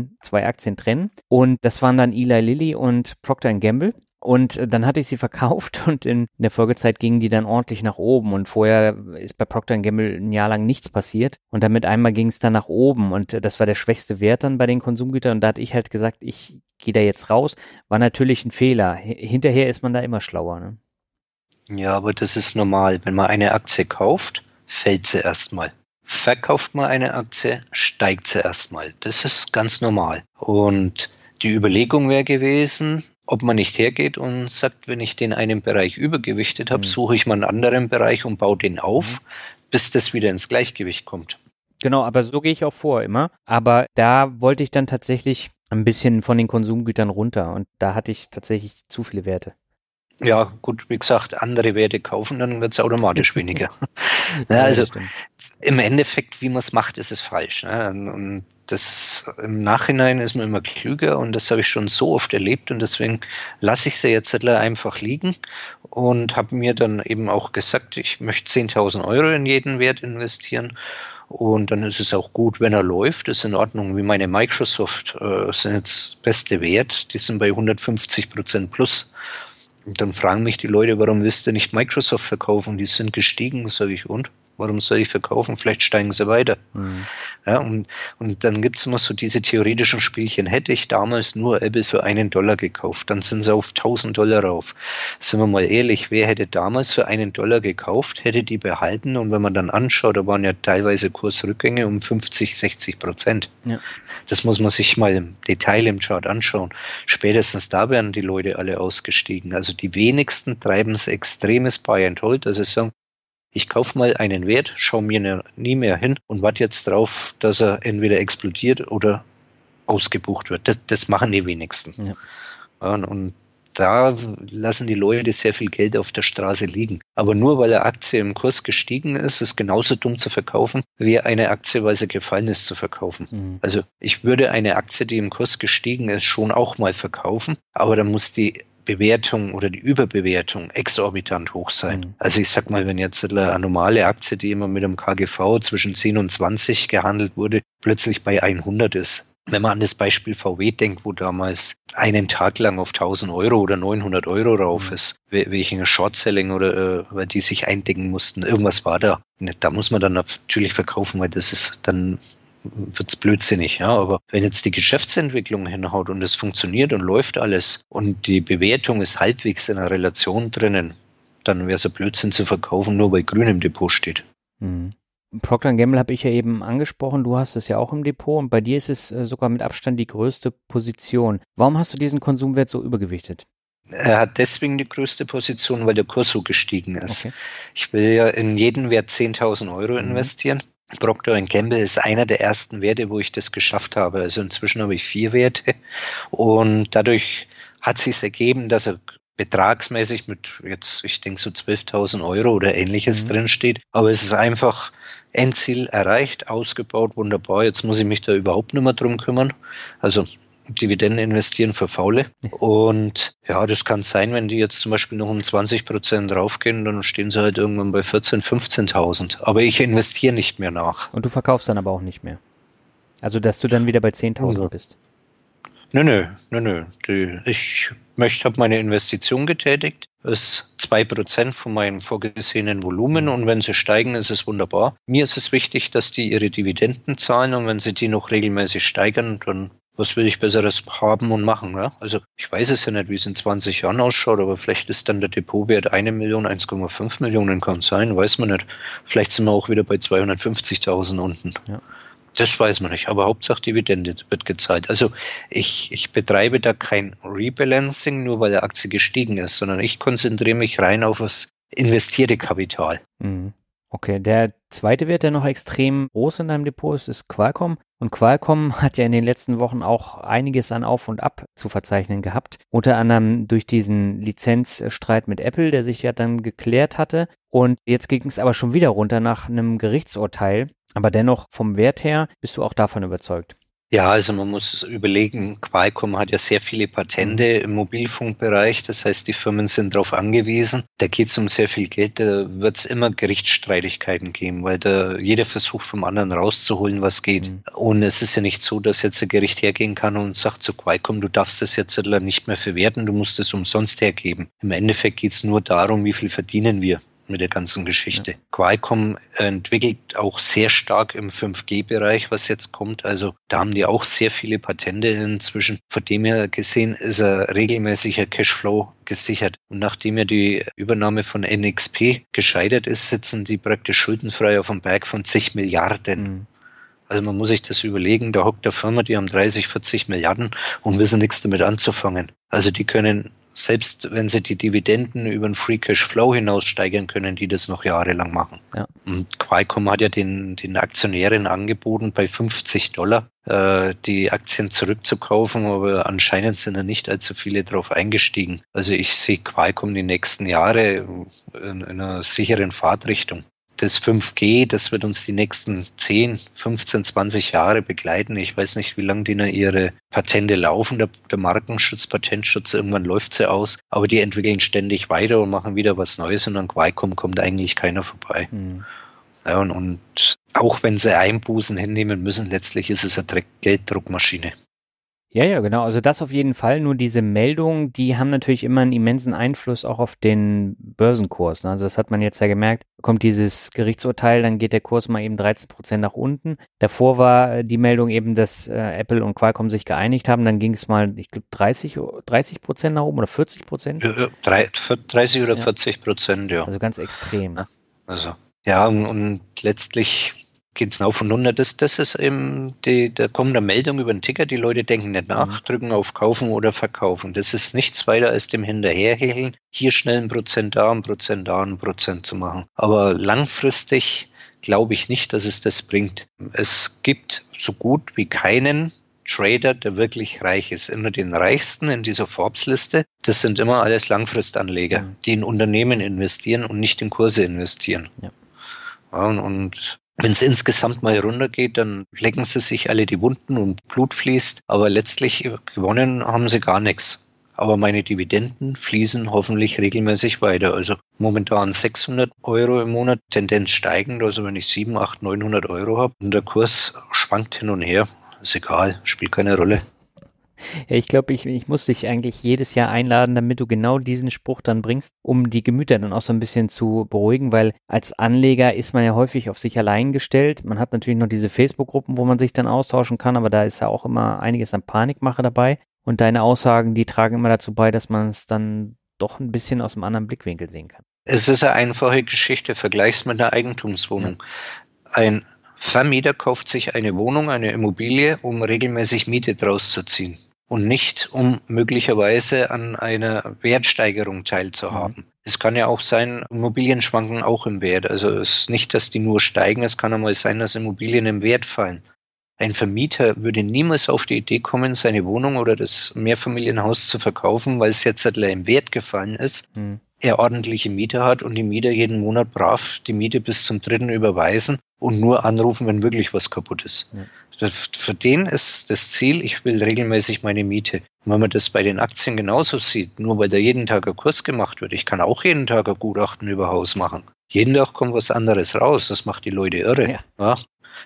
2 Aktien trennen. Und das waren dann Eli Lilly und Procter & Gamble. Und dann hatte ich sie verkauft und in der Folgezeit gingen die dann ordentlich nach oben und vorher ist bei Procter & Gamble ein Jahr lang nichts passiert und dann mit einmal ging es dann nach oben und das war der schwächste Wert dann bei den Konsumgütern und da hatte ich halt gesagt, ich gehe da jetzt raus, war natürlich ein Fehler. Hinterher ist man da immer schlauer, ne? Ja, aber das ist normal. Wenn man eine Aktie kauft, fällt sie erstmal. Verkauft man eine Aktie, steigt sie erstmal. Das ist ganz normal. Und die Überlegung wäre gewesen, ob man nicht hergeht und sagt, wenn ich den einen Bereich übergewichtet habe, suche ich mal einen anderen Bereich und baue den auf, bis das wieder ins Gleichgewicht kommt. Genau, aber so gehe ich auch vor immer. Aber da wollte ich dann tatsächlich ein bisschen von den Konsumgütern runter und da hatte ich tatsächlich zu viele Werte. Ja, gut, wie gesagt, andere Werte kaufen, dann wird es automatisch weniger. Ja, also im Endeffekt, wie man es macht, ist es falsch. Ne? Und das im Nachhinein ist man immer klüger und das habe ich schon so oft erlebt und deswegen lasse ich sie jetzt einfach liegen und habe mir dann eben auch gesagt, ich möchte 10.000 Euro in jeden Wert investieren. Und dann ist es auch gut, wenn er läuft, ist in Ordnung. Wie meine Microsoft sind jetzt beste Wert, die sind bei 150% plus. Und dann fragen mich die Leute, warum willst du nicht Microsoft verkaufen? Die sind gestiegen, sage ich, und? Warum soll ich verkaufen? Vielleicht steigen sie weiter. Ja, und dann gibt es immer so diese theoretischen Spielchen. Hätte ich damals nur Apple für $1 gekauft, dann sind sie auf $1.000 rauf. Sind wir mal ehrlich, wer hätte damals für $1 gekauft, hätte die behalten? Und wenn man dann anschaut, da waren ja teilweise Kursrückgänge um 50-60%. Ja. Das muss man sich mal im Detail im Chart anschauen. Spätestens da wären die Leute alle ausgestiegen. Also die wenigsten treiben es extremes Buy and Hold, also sagen, ich kaufe mal einen Wert, schaue mir nie mehr hin und warte jetzt drauf, dass er entweder explodiert oder ausgebucht wird. Das machen die wenigsten. Ja. Und da lassen die Leute sehr viel Geld auf der Straße liegen. Aber nur weil eine Aktie im Kurs gestiegen ist, ist genauso dumm zu verkaufen, wie eine Aktie, weil sie gefallen ist, zu verkaufen. Also ich würde eine Aktie, die im Kurs gestiegen ist, schon auch mal verkaufen, aber dann muss die Bewertung oder die Überbewertung exorbitant hoch sein. Also ich sag mal, wenn jetzt eine normale Aktie, die immer mit einem KGV zwischen 10 und 20 gehandelt wurde, plötzlich bei 100 ist. Wenn man an das Beispiel VW denkt, wo damals einen Tag lang auf 1.000 Euro oder 900 Euro rauf ist, welche Short-Selling oder weil die sich eindecken mussten, irgendwas war da. Da muss man dann natürlich verkaufen, weil das ist dann wird's blödsinnig, ja. Aber wenn jetzt die Geschäftsentwicklung hinhaut und es funktioniert und läuft alles und die Bewertung ist halbwegs in einer Relation drinnen, dann wäre es ein Blödsinn zu verkaufen, nur weil grün im Depot steht. Procter & Gamble habe ich ja eben angesprochen, du hast es ja auch im Depot und bei dir ist es sogar mit Abstand die größte Position. Warum hast du diesen Konsumwert so übergewichtet? Er hat deswegen die größte Position, weil der Kurs so gestiegen ist. Okay. Ich will ja in jeden Wert 10.000 Euro investieren. Procter & Gamble ist einer der ersten Werte, wo ich das geschafft habe. Also inzwischen habe ich 4 Werte und dadurch hat sich ergeben, dass er betragsmäßig mit jetzt, ich denke so 12.000 Euro oder ähnliches drin steht. Aber es ist einfach Endziel erreicht, ausgebaut, wunderbar. Jetzt muss ich mich da überhaupt nicht mehr drum kümmern. Also Dividenden investieren für Faule. Und ja, das kann sein, wenn die jetzt zum Beispiel noch um 20% draufgehen, dann stehen sie halt irgendwann bei 14.000, 15.000. Aber ich investiere nicht mehr nach. Und du verkaufst dann aber auch nicht mehr? Also, dass du dann wieder bei 10.000 bist? Nö. Ich habe meine Investition getätigt. Das ist 2% von meinem vorgesehenen Volumen und wenn sie steigen, ist es wunderbar. Mir ist es wichtig, dass die ihre Dividenden zahlen und wenn sie die noch regelmäßig steigern, dann was will ich Besseres haben und machen? Ja? Also ich weiß es ja nicht, wie es in 20 Jahren ausschaut, aber vielleicht ist dann der Depotwert 1 Million, 1,5 Millionen kann sein, weiß man nicht. Vielleicht sind wir auch wieder bei 250.000 unten. Ja. Das weiß man nicht, aber Hauptsache Dividende wird gezahlt. Also ich betreibe da kein Rebalancing, nur weil die Aktie gestiegen ist, sondern ich konzentriere mich rein auf das investierte Kapital. Okay, der zweite Wert, der noch extrem groß in deinem Depot ist, ist Qualcomm. Und Qualcomm hat ja in den letzten Wochen auch einiges an Auf und Ab zu verzeichnen gehabt. Unter anderem durch diesen Lizenzstreit mit Apple, der sich ja dann geklärt hatte. Und jetzt ging es aber schon wieder runter nach einem Gerichtsurteil. Aber dennoch vom Wert her bist du auch davon überzeugt. Ja, also man muss überlegen, Qualcomm hat ja sehr viele Patente im Mobilfunkbereich, das heißt, die Firmen sind darauf angewiesen. Da geht es um sehr viel Geld, da wird es immer Gerichtsstreitigkeiten geben, weil da jeder versucht vom anderen rauszuholen, was geht. Und es ist ja nicht so, dass jetzt ein Gericht hergehen kann und sagt zu Qualcomm, du darfst das jetzt nicht mehr verwerten, du musst es umsonst hergeben. Im Endeffekt geht es nur darum, wie viel verdienen wir mit der ganzen Geschichte. Ja. Qualcomm entwickelt auch sehr stark im 5G-Bereich, was jetzt kommt. Also da haben die auch sehr viele Patente inzwischen. Von dem her gesehen ist ein regelmäßiger Cashflow gesichert. Und nachdem ja die Übernahme von NXP gescheitert ist, sitzen die praktisch schuldenfrei auf einem Berg von zig Milliarden. Also man muss sich das überlegen, da hockt eine Firma, die haben 30, 40 Milliarden und wissen nichts damit anzufangen. Also die können, selbst wenn sie die Dividenden über den Free Cash Flow hinaus steigern können, die das noch jahrelang machen. Ja. Und Qualcomm hat ja den Aktionären angeboten, bei $50 die Aktien zurückzukaufen, aber anscheinend sind da nicht allzu viele drauf eingestiegen. Also ich sehe Qualcomm die nächsten Jahre in einer sicheren Fahrtrichtung. Das 5G, das wird uns die nächsten 10, 15, 20 Jahre begleiten. Ich weiß nicht, wie lange die ihre Patente laufen, der Markenschutz, Patentschutz, irgendwann läuft sie aus. Aber die entwickeln ständig weiter und machen wieder was Neues und an Qualcomm kommt eigentlich keiner vorbei. Ja, und auch wenn sie Einbußen hinnehmen müssen, letztlich ist es eine Gelddruckmaschine. Ja, genau. Also das auf jeden Fall. Nur diese Meldungen, die haben natürlich immer einen immensen Einfluss auch auf den Börsenkurs. Also das hat man jetzt ja gemerkt. Kommt dieses Gerichtsurteil, dann geht der Kurs mal eben 13% nach unten. Davor war die Meldung eben, dass Apple und Qualcomm sich geeinigt haben. Dann ging es mal, ich glaube, 30% nach oben oder 40%? 30 oder 40%, ja. Also ganz extrem. Also ja, und letztlich geht es auf und runter. Das ist eben, da kommt eine Meldung über den Ticker, die Leute denken nicht nach, drücken auf Kaufen oder Verkaufen. Das ist nichts weiter als dem Hinterherhecheln, hier schnell 1% da, 1% da, 1% zu machen. Aber langfristig glaube ich nicht, dass es das bringt. Es gibt so gut wie keinen Trader, der wirklich reich ist. Immer den Reichsten in dieser Forbes-Liste, das sind immer alles Langfristanleger, die in Unternehmen investieren und nicht in Kurse investieren. Ja, und wenn es insgesamt mal runtergeht, dann lecken sie sich alle die Wunden und Blut fließt, aber letztlich gewonnen haben sie gar nichts. Aber meine Dividenden fließen hoffentlich regelmäßig weiter. Also momentan 600 Euro im Monat, Tendenz steigend. Also wenn ich 700, 800, 900 Euro habe und der Kurs schwankt hin und her, ist egal, spielt keine Rolle. Ja, ich glaube, ich muss dich eigentlich jedes Jahr einladen, damit du genau diesen Spruch dann bringst, um die Gemüter dann auch so ein bisschen zu beruhigen, weil als Anleger ist man ja häufig auf sich allein gestellt. Man hat natürlich noch diese Facebook-Gruppen, wo man sich dann austauschen kann, aber da ist ja auch immer einiges an Panikmache dabei. Und deine Aussagen, die tragen immer dazu bei, dass man es dann doch ein bisschen aus einem anderen Blickwinkel sehen kann. Es ist eine einfache Geschichte, vergleich's mit einer Eigentumswohnung. Ja. Ein Vermieter kauft sich eine Wohnung, eine Immobilie, um regelmäßig Miete draus zu ziehen und nicht, um möglicherweise an einer Wertsteigerung teilzuhaben. Es kann ja auch sein, Immobilien schwanken auch im Wert. Also es ist nicht, dass die nur steigen, es kann einmal sein, dass Immobilien im Wert fallen. Ein Vermieter würde niemals auf die Idee kommen, seine Wohnung oder das Mehrfamilienhaus zu verkaufen, weil es jetzt im Wert gefallen ist. Er ordentliche Mieter hat und die Mieter jeden Monat brav die Miete bis zum 3. überweisen und nur anrufen, wenn wirklich was kaputt ist. Ja. Für den ist das Ziel, ich will regelmäßig meine Miete. Und wenn man das bei den Aktien genauso sieht, nur weil da jeden Tag ein Kurs gemacht wird, ich kann auch jeden Tag ein Gutachten über Haus machen. Jeden Tag kommt was anderes raus, das macht die Leute irre. Ja. Ja.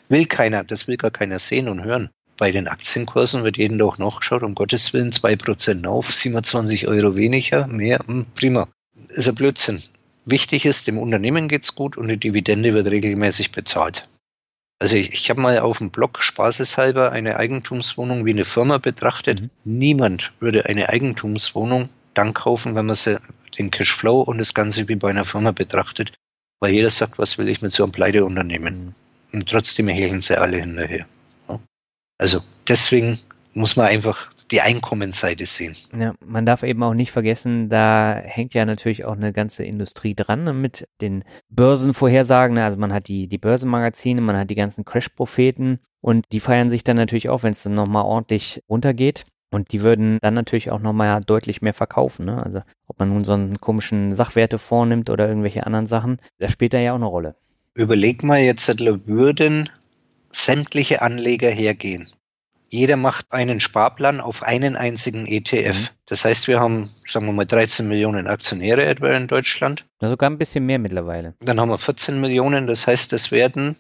Das will gar keiner sehen und hören. Bei den Aktienkursen wird jeden Tag nachgeschaut, um Gottes Willen 2% auf, 27 Euro weniger, mehr, prima. Ist ein Blödsinn. Wichtig ist, dem Unternehmen geht's gut und die Dividende wird regelmäßig bezahlt. Also ich habe mal auf dem Blog spaßeshalber eine Eigentumswohnung wie eine Firma betrachtet. Niemand würde eine Eigentumswohnung dann kaufen, wenn man den Cashflow und das Ganze wie bei einer Firma betrachtet. Weil jeder sagt, was will ich mit so einem Pleiteunternehmen? Und trotzdem hecheln sie alle hinterher. Ja. Also deswegen muss man einfach die Einkommensseite sehen. Ja, man darf eben auch nicht vergessen, da hängt ja natürlich auch eine ganze Industrie dran mit den Börsenvorhersagen. Also man hat die Börsenmagazine, man hat die ganzen Crash-Propheten und die feiern sich dann natürlich auch, wenn es dann nochmal ordentlich runtergeht. Und die würden dann natürlich auch nochmal deutlich mehr verkaufen. Ne? Also ob man nun so einen komischen Sachwerte vornimmt oder irgendwelche anderen Sachen, das spielt da ja auch eine Rolle. Überleg mal, jetzt würden sämtliche Anleger hergehen. Jeder macht einen Sparplan auf einen einzigen ETF. Das heißt, wir haben, sagen wir mal, 13 Millionen Aktionäre etwa in Deutschland. Ja, sogar ein bisschen mehr mittlerweile. Dann haben wir 14 Millionen. Das heißt, es werden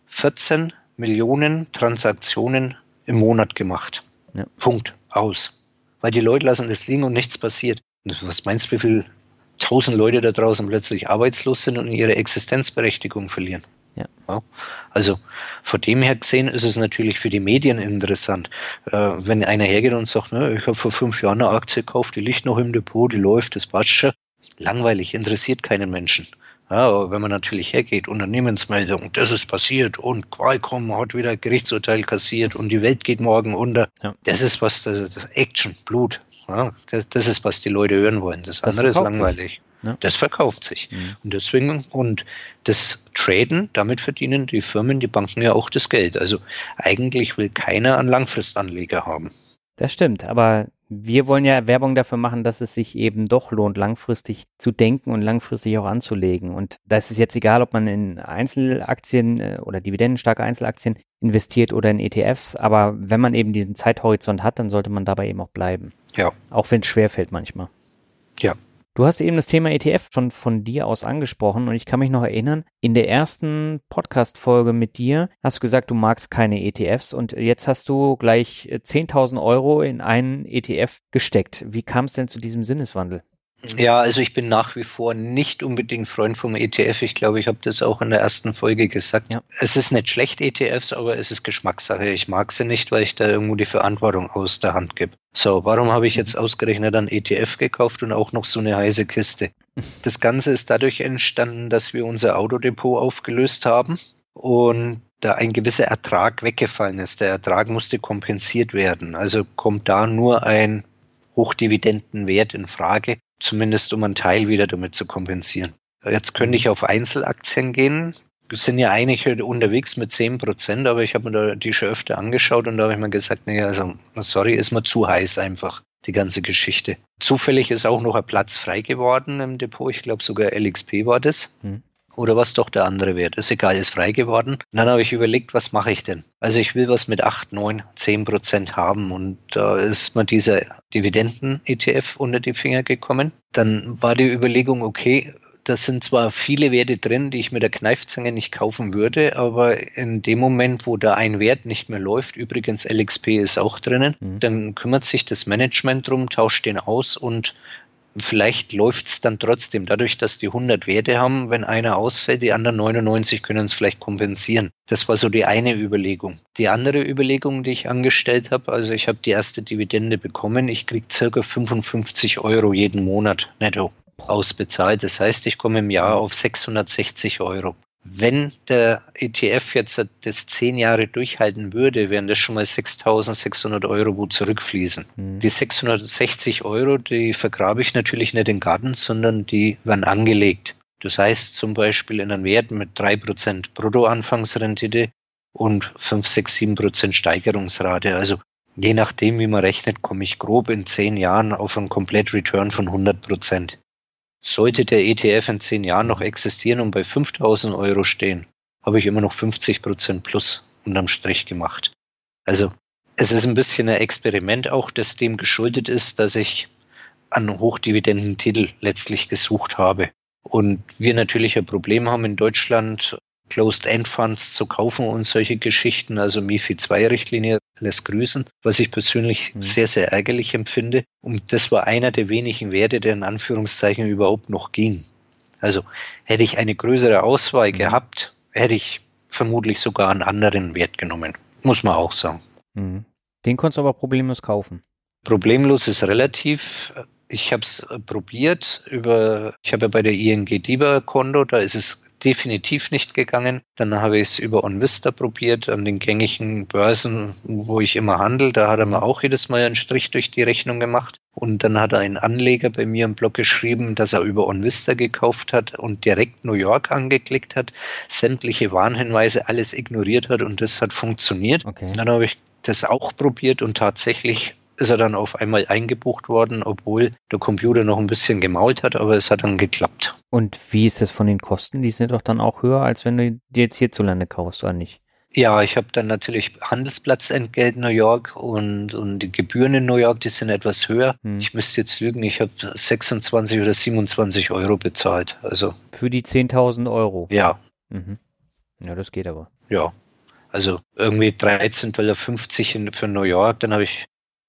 14 Millionen Transaktionen im Monat gemacht. Ja. Punkt. Aus. Weil die Leute lassen das liegen und nichts passiert. Was meinst du, wie viele 1000 Leute da draußen plötzlich arbeitslos sind und ihre Existenzberechtigung verlieren? Ja. Also von dem her gesehen ist es natürlich für die Medien interessant. Wenn einer hergeht und sagt, ne, ich habe vor 5 Jahren eine Aktie gekauft, die liegt noch im Depot, die läuft, das passt schon. Langweilig, interessiert keinen Menschen. Ja, aber wenn man natürlich hergeht, Unternehmensmeldung, das ist passiert und Qualcomm hat wieder ein Gerichtsurteil kassiert und die Welt geht morgen unter. Ja. Das ist was, das Action, Blut. Ja, das ist, was die Leute hören wollen. Das andere ist langweilig. Ja. Das verkauft sich. Und deswegen, und das Traden, damit verdienen die Firmen, die Banken ja auch das Geld. Also eigentlich will keiner einen Langfristanleger haben. Das stimmt, aber wir wollen ja Werbung dafür machen, dass es sich eben doch lohnt, langfristig zu denken und langfristig auch anzulegen. Und da ist es jetzt egal, ob man in Einzelaktien oder dividendenstarke Einzelaktien investiert oder in ETFs, aber wenn man eben diesen Zeithorizont hat, dann sollte man dabei eben auch bleiben. Ja. Auch wenn es schwerfällt manchmal. Ja. Du hast eben das Thema ETF schon von dir aus angesprochen und ich kann mich noch erinnern, in der ersten Podcast-Folge mit dir hast du gesagt, du magst keine ETFs und jetzt hast du gleich 10.000 Euro in einen ETF gesteckt. Wie kam es denn zu diesem Sinneswandel? Ja, also ich bin nach wie vor nicht unbedingt Freund vom ETF. Ich glaube, ich habe das auch in der ersten Folge gesagt. Ja. Es ist nicht schlecht, ETFs, aber es ist Geschmackssache. Ich mag sie nicht, weil ich da irgendwo die Verantwortung aus der Hand gebe. So, warum habe ich jetzt ausgerechnet einen ETF gekauft und auch noch so eine heiße Kiste? Das Ganze ist dadurch entstanden, dass wir unser Autodepot aufgelöst haben und da ein gewisser Ertrag weggefallen ist. Der Ertrag musste kompensiert werden. Also kommt da nur ein Hochdividendenwert in Frage, zumindest um einen Teil wieder damit zu kompensieren. Jetzt könnte ich auf Einzelaktien gehen. Wir sind ja eigentlich unterwegs mit 10%, aber ich habe mir da die schon öfter angeschaut und da habe ich mir gesagt, nee, also sorry, ist mir zu heiß einfach, die ganze Geschichte. Zufällig ist auch noch ein Platz frei geworden im Depot, ich glaube sogar LXP war das. oder was doch der andere Wert? Ist egal, ist frei geworden. Und dann habe ich überlegt, was mache ich denn? Also ich will was mit 8, 9, 10% haben und da ist mir dieser Dividenden-ETF unter die Finger gekommen. Dann war die Überlegung, okay, das sind zwar viele Werte drin, die ich mit der Kneifzange nicht kaufen würde, aber in dem Moment, wo da ein Wert nicht mehr läuft, übrigens LXP ist auch drinnen, dann kümmert sich das Management drum, tauscht den aus und vielleicht läuft es dann trotzdem. Dadurch, dass die 100 Werte haben, wenn einer ausfällt, die anderen 99 können es vielleicht kompensieren. Das war so die eine Überlegung. Die andere Überlegung, die ich angestellt habe, also ich habe die erste Dividende bekommen, ich kriege ca. 55 € jeden Monat netto ausbezahlt. Das heißt, ich komme im Jahr auf 660 €. Wenn der ETF jetzt das 10 Jahre durchhalten würde, wären das schon mal 6.600 €, wo zurückfließen. Die 660 €, die vergrabe ich natürlich nicht in den Garten, sondern die werden angelegt. Das heißt zum Beispiel in einem Wert mit 3% Bruttoanfangsrendite und 5, 6, 7% Steigerungsrate. Also je nachdem, wie man rechnet, komme ich grob in 10 Jahren auf einen Komplett-Return von 100%. Sollte der ETF in 10 Jahren noch existieren und bei 5.000 € stehen, habe ich immer noch 50% plus unterm Strich gemacht. Also es ist ein bisschen ein Experiment auch, das dem geschuldet ist, dass ich einen Hochdividendentitel letztlich gesucht habe. Und wir natürlich ein Problem haben in Deutschland, Closed-End-Funds zu kaufen und solche Geschichten, also MiFID-II-Richtlinie lässt grüßen, was ich persönlich sehr, sehr ärgerlich empfinde. Und das war einer der wenigen Werte, der in Anführungszeichen überhaupt noch ging. Also hätte ich eine größere Auswahl gehabt, hätte ich vermutlich sogar einen anderen Wert genommen. Muss man auch sagen. Den konntest du aber problemlos kaufen. Problemlos ist relativ. Ich habe es probiert ich habe ja bei der ING DIBA Konto, da ist es definitiv nicht gegangen. Dann habe ich es über OnVista probiert, an den gängigen Börsen, wo ich immer handle. Da hat er mir auch jedes Mal einen Strich durch die Rechnung gemacht. Und dann hat ein Anleger bei mir im Blog geschrieben, dass er über OnVista gekauft hat und direkt New York angeklickt hat, sämtliche Warnhinweise, alles ignoriert hat und das hat funktioniert. Okay. Dann habe ich das auch probiert und tatsächlich ist er dann auf einmal eingebucht worden, obwohl der Computer noch ein bisschen gemault hat, aber es hat dann geklappt. Und wie ist das von den Kosten? Die sind doch dann auch höher, als wenn du dir jetzt hierzulande kaufst, oder nicht? Ja, ich habe dann natürlich Handelsplatzentgelt New York und die Gebühren in New York, die sind etwas höher. Ich müsste jetzt lügen, ich habe 26 oder 27 € bezahlt. Also für die 10.000 €? Ja. Ja, das geht aber. Ja, also irgendwie 13,50 $ für New York, dann habe ich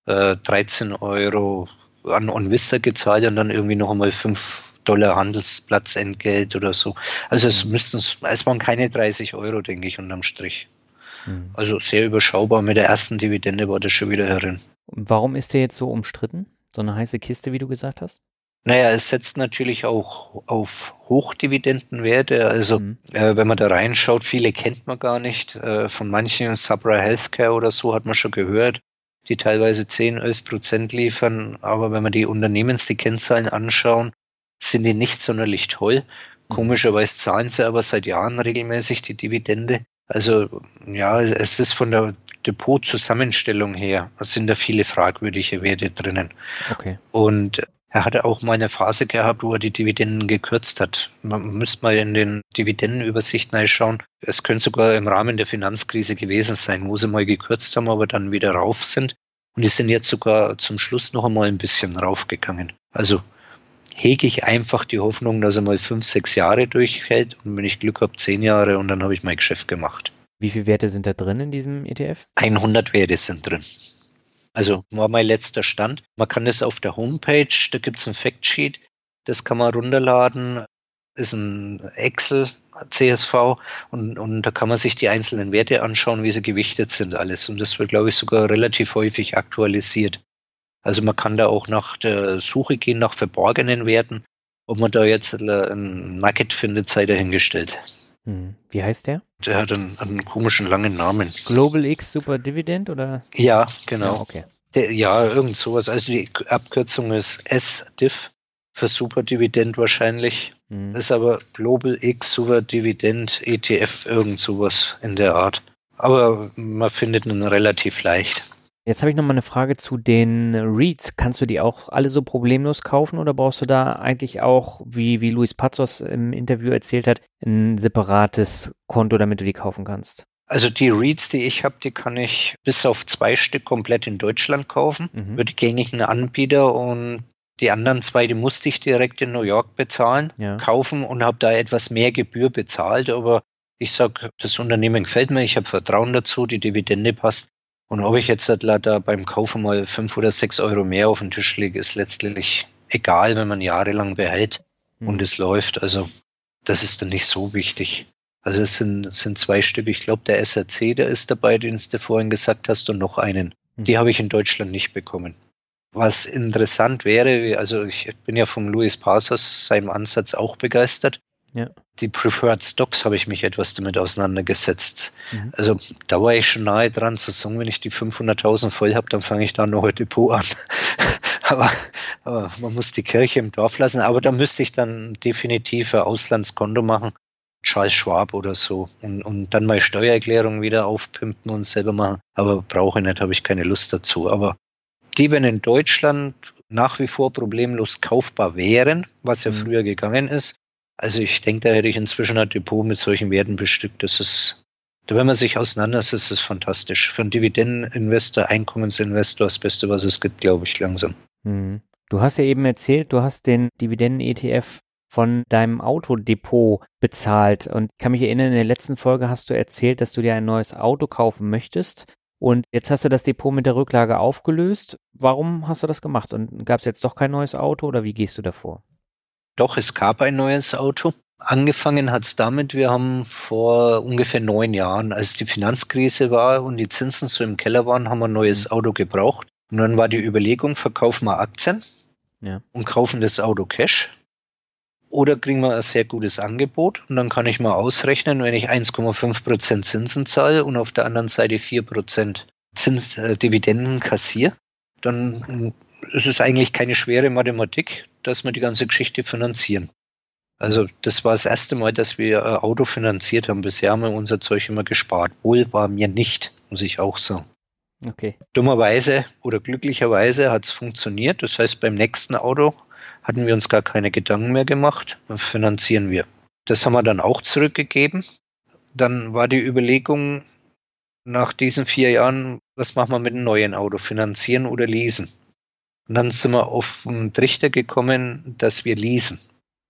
13 € an OnVista gezahlt und dann irgendwie noch einmal $5 Handelsplatzentgelt oder so. Also es waren keine 30 €, denke ich, unterm Strich. Also sehr überschaubar. Mit der ersten Dividende war das schon wieder herin. Und warum ist der jetzt so umstritten? So eine heiße Kiste, wie du gesagt hast? Naja, es setzt natürlich auch auf Hochdividendenwerte. Also wenn man da reinschaut, viele kennt man gar nicht. Von manchen, Sabra Healthcare oder so, hat man schon gehört, die teilweise 10, 11% liefern. Aber wenn man die Kennzahlen anschauen, sind die nicht sonderlich toll. Komischerweise zahlen sie aber seit Jahren regelmäßig die Dividende. Also ja, es ist von der Depotzusammenstellung her, es sind da viele fragwürdige Werte drinnen. Okay. Und er hatte auch mal eine Phase gehabt, wo er die Dividenden gekürzt hat. Man müsste mal in den Dividendenübersichten reinschauen. Es könnte sogar im Rahmen der Finanzkrise gewesen sein, wo sie mal gekürzt haben, aber dann wieder rauf sind. Und die sind jetzt sogar zum Schluss noch einmal ein bisschen raufgegangen. Also hege ich einfach die Hoffnung, dass er mal 5, 6 Jahre durchhält und wenn ich Glück habe, 10 Jahre und dann habe ich mein Geschäft gemacht. Wie viele Werte sind da drin in diesem ETF? 100 Werte sind drin. Also war mein letzter Stand. Man kann das auf der Homepage, da gibt es ein Factsheet, das kann man runterladen, ist ein Excel, CSV und da kann man sich die einzelnen Werte anschauen, wie sie gewichtet sind alles. Und das wird, glaube ich, sogar relativ häufig aktualisiert. Also man kann da auch nach der Suche gehen, nach verborgenen Werten. Ob man da jetzt ein Nugget findet, sei dahingestellt. Wie heißt der? Der hat einen komischen langen Namen. Global X Super Dividend oder? Ja, genau. Ja, okay. Irgend sowas. Also die Abkürzung ist SDIV für Super Dividend wahrscheinlich. Ist aber Global X Super Dividend ETF, irgend sowas in der Art. Aber man findet ihn relativ leicht. Jetzt habe ich nochmal eine Frage zu den REITs. Kannst du die auch alle so problemlos kaufen oder brauchst du da eigentlich auch, wie Luis Pazos im Interview erzählt hat, ein separates Konto, damit du die kaufen kannst? Also die REITs, die ich habe, die kann ich bis auf 2 Stück komplett in Deutschland kaufen, über die gängigen Anbieter, und die anderen 2, die musste ich direkt in New York bezahlen, kaufen, und habe da etwas mehr Gebühr bezahlt. Aber ich sage, das Unternehmen gefällt mir, ich habe Vertrauen dazu, die Dividende passt. Und ob ich jetzt da beim Kaufen mal 5 oder 6 Euro mehr auf den Tisch lege, ist letztlich egal, wenn man jahrelang behält und es läuft. Also das ist dann nicht so wichtig. Also es sind 2 Stück. Ich glaube, der SRC, der ist dabei, den du vorhin gesagt hast, und noch einen. Die habe ich in Deutschland nicht bekommen. Was interessant wäre, also ich bin ja vom Luis Pazos, seinem Ansatz auch begeistert. Ja. Die Preferred Stocks habe ich mich etwas damit auseinandergesetzt. Also da war ich schon nahe dran zu sagen, wenn ich die 500.000 voll habe, dann fange ich da noch ein Depot an. aber man muss die Kirche im Dorf lassen. Aber da müsste ich dann definitiv ein Auslandskonto machen, Charles Schwab oder so, und dann meine Steuererklärung wieder aufpimpen und selber machen. Aber brauche ich nicht, habe ich keine Lust dazu. Aber die, wenn in Deutschland nach wie vor problemlos kaufbar wären, was ja früher gegangen ist, also ich denke, da hätte ich inzwischen ein Depot mit solchen Werten bestückt. Das ist, wenn man sich auseinandersetzt, ist es fantastisch. Für einen Dividendeninvestor, Einkommensinvestor, das Beste, was es gibt, glaube ich, langsam. Du hast ja eben erzählt, du hast den Dividenden-ETF von deinem Autodepot bezahlt. Und ich kann mich erinnern, in der letzten Folge hast du erzählt, dass du dir ein neues Auto kaufen möchtest. Und jetzt hast du das Depot mit der Rücklage aufgelöst. Warum hast du das gemacht? Und gab es jetzt doch kein neues Auto oder wie gehst du davor? Doch, es gab ein neues Auto. Angefangen hat es damit, wir haben vor ungefähr 9 Jahren, als die Finanzkrise war und die Zinsen so im Keller waren, haben wir ein neues Auto gebraucht. Und dann war die Überlegung, verkaufen wir Aktien und kaufen das Auto Cash. Oder kriegen wir ein sehr gutes Angebot, und dann kann ich mal ausrechnen, wenn ich 1,5% Zinsen zahle und auf der anderen Seite 4% Dividenden kassiere, dann ist es eigentlich keine schwere Mathematik, dass wir die ganze Geschichte finanzieren. Also das war das erste Mal, dass wir ein Auto finanziert haben. Bisher haben wir unser Zeug immer gespart. Wohl war mir nicht, muss ich auch sagen. Okay. Dummerweise oder glücklicherweise hat es funktioniert. Das heißt, beim nächsten Auto hatten wir uns gar keine Gedanken mehr gemacht, finanzieren wir. Das haben wir dann auch zurückgegeben. Dann war die Überlegung nach diesen 4 Jahren, was machen wir mit einem neuen Auto, finanzieren oder leasen? Und dann sind wir auf den Trichter gekommen, dass wir leasen.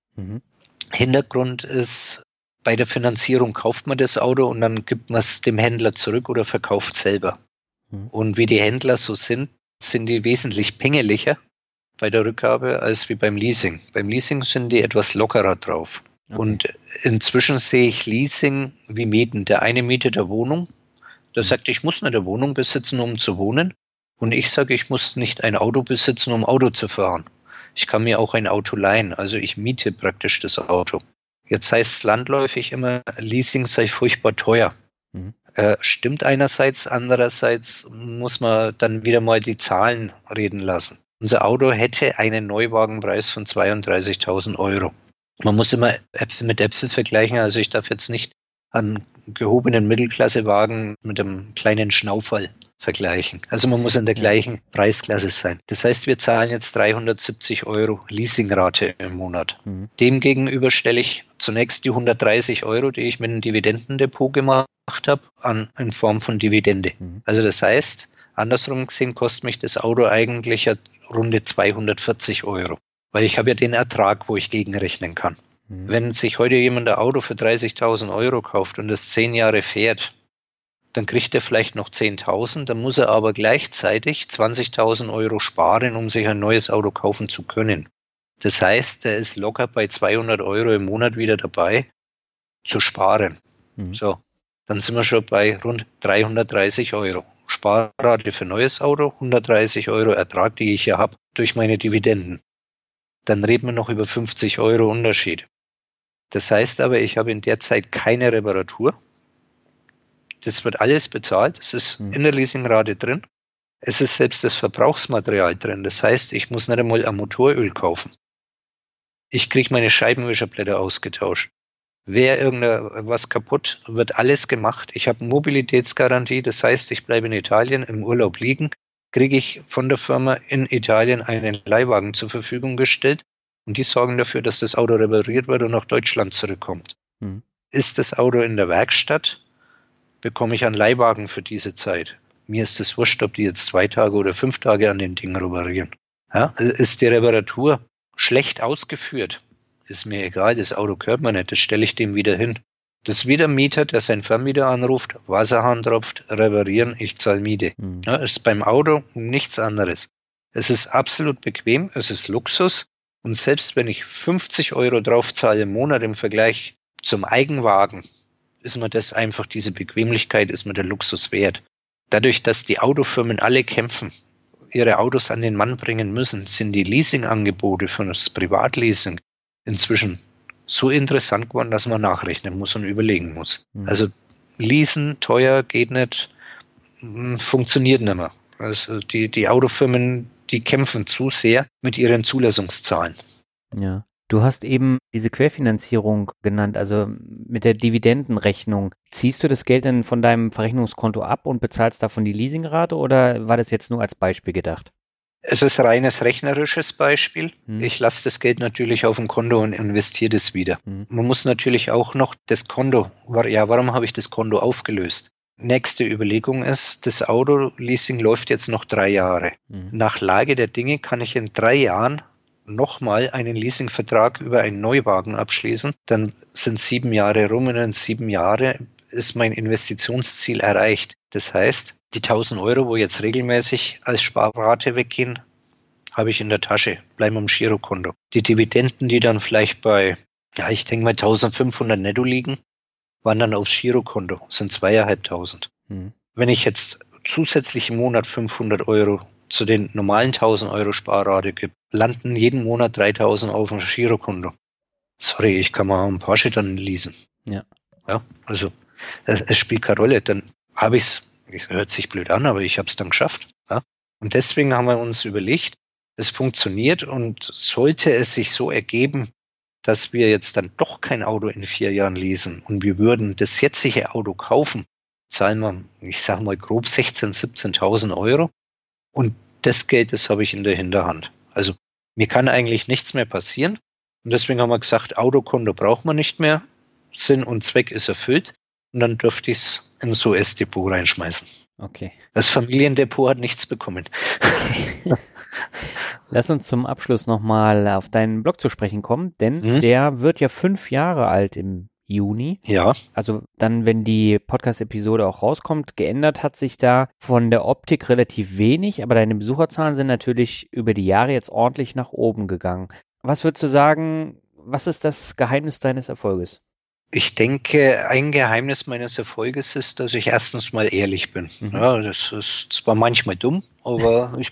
Hintergrund ist, bei der Finanzierung kauft man das Auto und dann gibt man es dem Händler zurück oder verkauft selber. Und wie die Händler so sind die wesentlich pingeliger bei der Rückgabe als wie beim Leasing. Beim Leasing sind die etwas lockerer drauf. Okay. Und inzwischen sehe ich Leasing wie Mieten. Der eine mietet eine Wohnung, der sagt, ich muss nicht eine Wohnung besitzen, um zu wohnen. Und ich sage, ich muss nicht ein Auto besitzen, um Auto zu fahren. Ich kann mir auch ein Auto leihen. Also ich miete praktisch das Auto. Jetzt heißt es landläufig immer, Leasing sei furchtbar teuer. Stimmt einerseits, andererseits muss man dann wieder mal die Zahlen reden lassen. Unser Auto hätte einen Neuwagenpreis von 32.000 Euro. Man muss immer Äpfel mit Äpfel vergleichen. Also ich darf jetzt nicht einen gehobenen Mittelklassewagen mit einem kleinen Schnauferl vergleichen. Also man muss in der gleichen Preisklasse sein. Das heißt, wir zahlen jetzt 370 Euro Leasingrate im Monat. Demgegenüber stelle ich zunächst die 130 Euro, die ich mit einem Dividendendepot gemacht habe, an in Form von Dividende. Also das heißt, andersrum gesehen kostet mich das Auto eigentlich ja runde 240 Euro. Weil ich habe ja den Ertrag, wo ich gegenrechnen kann. Wenn sich heute jemand ein Auto für 30.000 Euro kauft und es 10 Jahre fährt, dann kriegt er vielleicht noch 10.000, dann muss er aber gleichzeitig 20.000 Euro sparen, um sich ein neues Auto kaufen zu können. Das heißt, er ist locker bei 200 Euro im Monat wieder dabei, zu sparen. So, dann sind wir schon bei rund 330 Euro. Sparrate für neues Auto, 130 Euro Ertrag, die ich hier habe, durch meine Dividenden. Dann reden wir noch über 50 Euro Unterschied. Das heißt aber, ich habe in der Zeit keine Reparatur. Das wird alles bezahlt. Es ist in der Leasingrate drin. Es ist selbst das Verbrauchsmaterial drin. Das heißt, ich muss nicht einmal ein Motoröl kaufen. Ich kriege meine Scheibenwischerblätter ausgetauscht. Wäre irgendwas kaputt, wird alles gemacht. Ich habe Mobilitätsgarantie. Das heißt, ich bleibe in Italien im Urlaub liegen. kriege ich von der Firma in Italien einen Leihwagen zur Verfügung gestellt und die sorgen dafür, dass das Auto repariert wird und nach Deutschland zurückkommt. Ist das Auto in der Werkstatt, bekomme ich einen Leihwagen für diese Zeit. Mir ist es wurscht, ob die jetzt 2 Tage oder 5 Tage an den Ding reparieren. Ja, ist die Reparatur schlecht ausgeführt, ist mir egal, das Auto gehört mir nicht, das stelle ich dem wieder hin. Das ist wie der Mieter, der seinen Vermieter anruft, Wasserhahn tropft, reparieren, ich zahle Miete. Ja, ist beim Auto nichts anderes. Es ist absolut bequem, es ist Luxus und selbst wenn ich 50 € drauf zahle im Monat im Vergleich zum Eigenwagen, ist mir das einfach, diese Bequemlichkeit, ist mir der Luxus wert. Dadurch, dass die Autofirmen alle kämpfen, ihre Autos an den Mann bringen müssen, sind die Leasingangebote für das Privatleasing inzwischen so interessant geworden, dass man nachrechnen muss und überlegen muss. Also leasen, teuer, geht nicht, funktioniert nicht mehr. Also die Autofirmen, die kämpfen zu sehr mit ihren Zulassungszahlen. Ja. Du hast eben diese Querfinanzierung genannt, also mit der Dividendenrechnung. Ziehst du das Geld dann von deinem Verrechnungskonto ab und bezahlst davon die Leasingrate oder war das jetzt nur als Beispiel gedacht? Es ist reines rechnerisches Beispiel. Ich lasse das Geld natürlich auf dem Konto und investiere das wieder. Man muss natürlich auch noch das Konto, warum habe ich das Konto aufgelöst? Nächste Überlegung ist, das Autoleasing läuft jetzt noch 3 Jahre. Nach Lage der Dinge kann ich in 3 Jahren nochmal einen Leasingvertrag über einen Neuwagen abschließen. Dann sind 7 Jahre rum und in 7 Jahre ist mein Investitionsziel erreicht. Das heißt, die 1.000 €, wo jetzt regelmäßig als Sparrate weggehen, habe ich in der Tasche, bleiben am Girokonto. Die Dividenden, die dann vielleicht bei, ich denke mal 1.500 netto liegen, wandern aufs Girokonto, sind 2.500. Wenn ich jetzt zusätzlich im Monat 500 € zu den normalen 1.000 € Sparrate gibt, landen jeden Monat 3.000 auf dem Girokonto. Sorry, ich kann mal einen Porsche dann leasen. Ja, also es spielt keine Rolle. Dann habe ich es hört sich blöd an, aber ich habe es dann geschafft. Ja? Und deswegen haben wir uns überlegt, es funktioniert und sollte es sich so ergeben, dass wir jetzt dann doch kein Auto in 4 Jahren leasen und wir würden das jetzige Auto kaufen, zahlen wir, ich sage mal grob 16.000, 17.000 € und das Geld, das habe ich in der Hinterhand. Also mir kann eigentlich nichts mehr passieren und deswegen haben wir gesagt, Autokonto braucht man nicht mehr, Sinn und Zweck ist erfüllt und dann dürfte ich es ins US-Depot reinschmeißen. Okay. Das Familiendepot hat nichts bekommen. Okay. Lass uns zum Abschluss nochmal auf deinen Blog zu sprechen kommen, denn der wird ja 5 Jahre alt im Juni. Ja. Also dann, wenn die Podcast-Episode auch rauskommt, geändert hat sich da von der Optik relativ wenig, aber deine Besucherzahlen sind natürlich über die Jahre jetzt ordentlich nach oben gegangen. Was würdest du sagen, was ist das Geheimnis deines Erfolges? Ich denke, ein Geheimnis meines Erfolges ist, dass ich erstens mal ehrlich bin. Ja, das ist zwar manchmal dumm, aber ich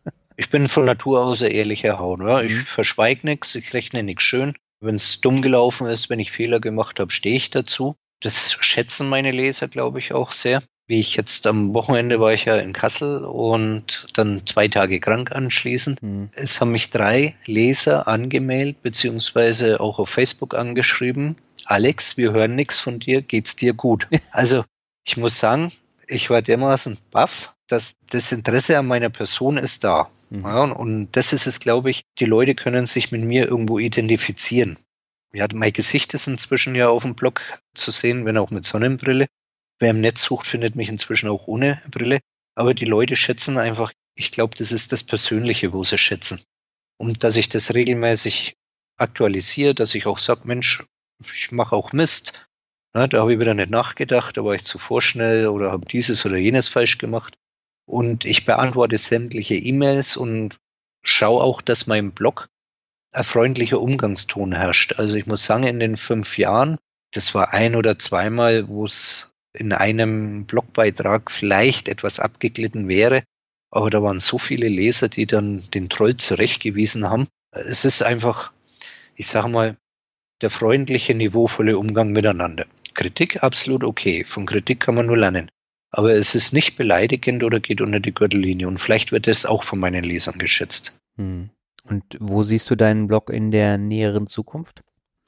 bin von Natur aus ein ehrlicher Haut. Ja. Ich verschweige nichts, ich rechne nichts schön. Wenn es dumm gelaufen ist, wenn ich Fehler gemacht habe, stehe ich dazu. Das schätzen meine Leser, glaube ich, auch sehr. Wie ich jetzt am Wochenende war ich ja in Kassel und dann 2 Tage krank anschließend. Es haben mich 3 Leser angemeldet, beziehungsweise auch auf Facebook angeschrieben. Alex, wir hören nichts von dir, geht's dir gut? Also ich muss sagen, ich war dermaßen baff, dass das Interesse an meiner Person ist da. Ja, und das ist es, glaube ich, die Leute können sich mit mir irgendwo identifizieren. Ja, mein Gesicht ist inzwischen ja auf dem Blog zu sehen, wenn auch mit Sonnenbrille. Wer im Netz sucht, findet mich inzwischen auch ohne Brille. Aber die Leute schätzen einfach, ich glaube, das ist das Persönliche, wo sie schätzen. Und dass ich das regelmäßig aktualisiere, dass ich auch sage, Mensch, ich mache auch Mist. Ja, da habe ich wieder nicht nachgedacht, da war ich zu vorschnell oder habe dieses oder jenes falsch gemacht. Und ich beantworte sämtliche E-Mails und schaue auch, dass mein Blog ein freundlicher Umgangston herrscht. Also ich muss sagen, in den 5 Jahren, das war 1 oder 2 Mal, wo es in einem Blogbeitrag vielleicht etwas abgeglitten wäre, aber da waren so viele Leser, die dann den Troll zurechtgewiesen haben. Es ist einfach, ich sage mal, der freundliche, niveauvolle Umgang miteinander. Kritik absolut okay. Von Kritik kann man nur lernen. Aber es ist nicht beleidigend oder geht unter die Gürtellinie. Und vielleicht wird es auch von meinen Lesern geschätzt. Und wo siehst du deinen Blog in der näheren Zukunft?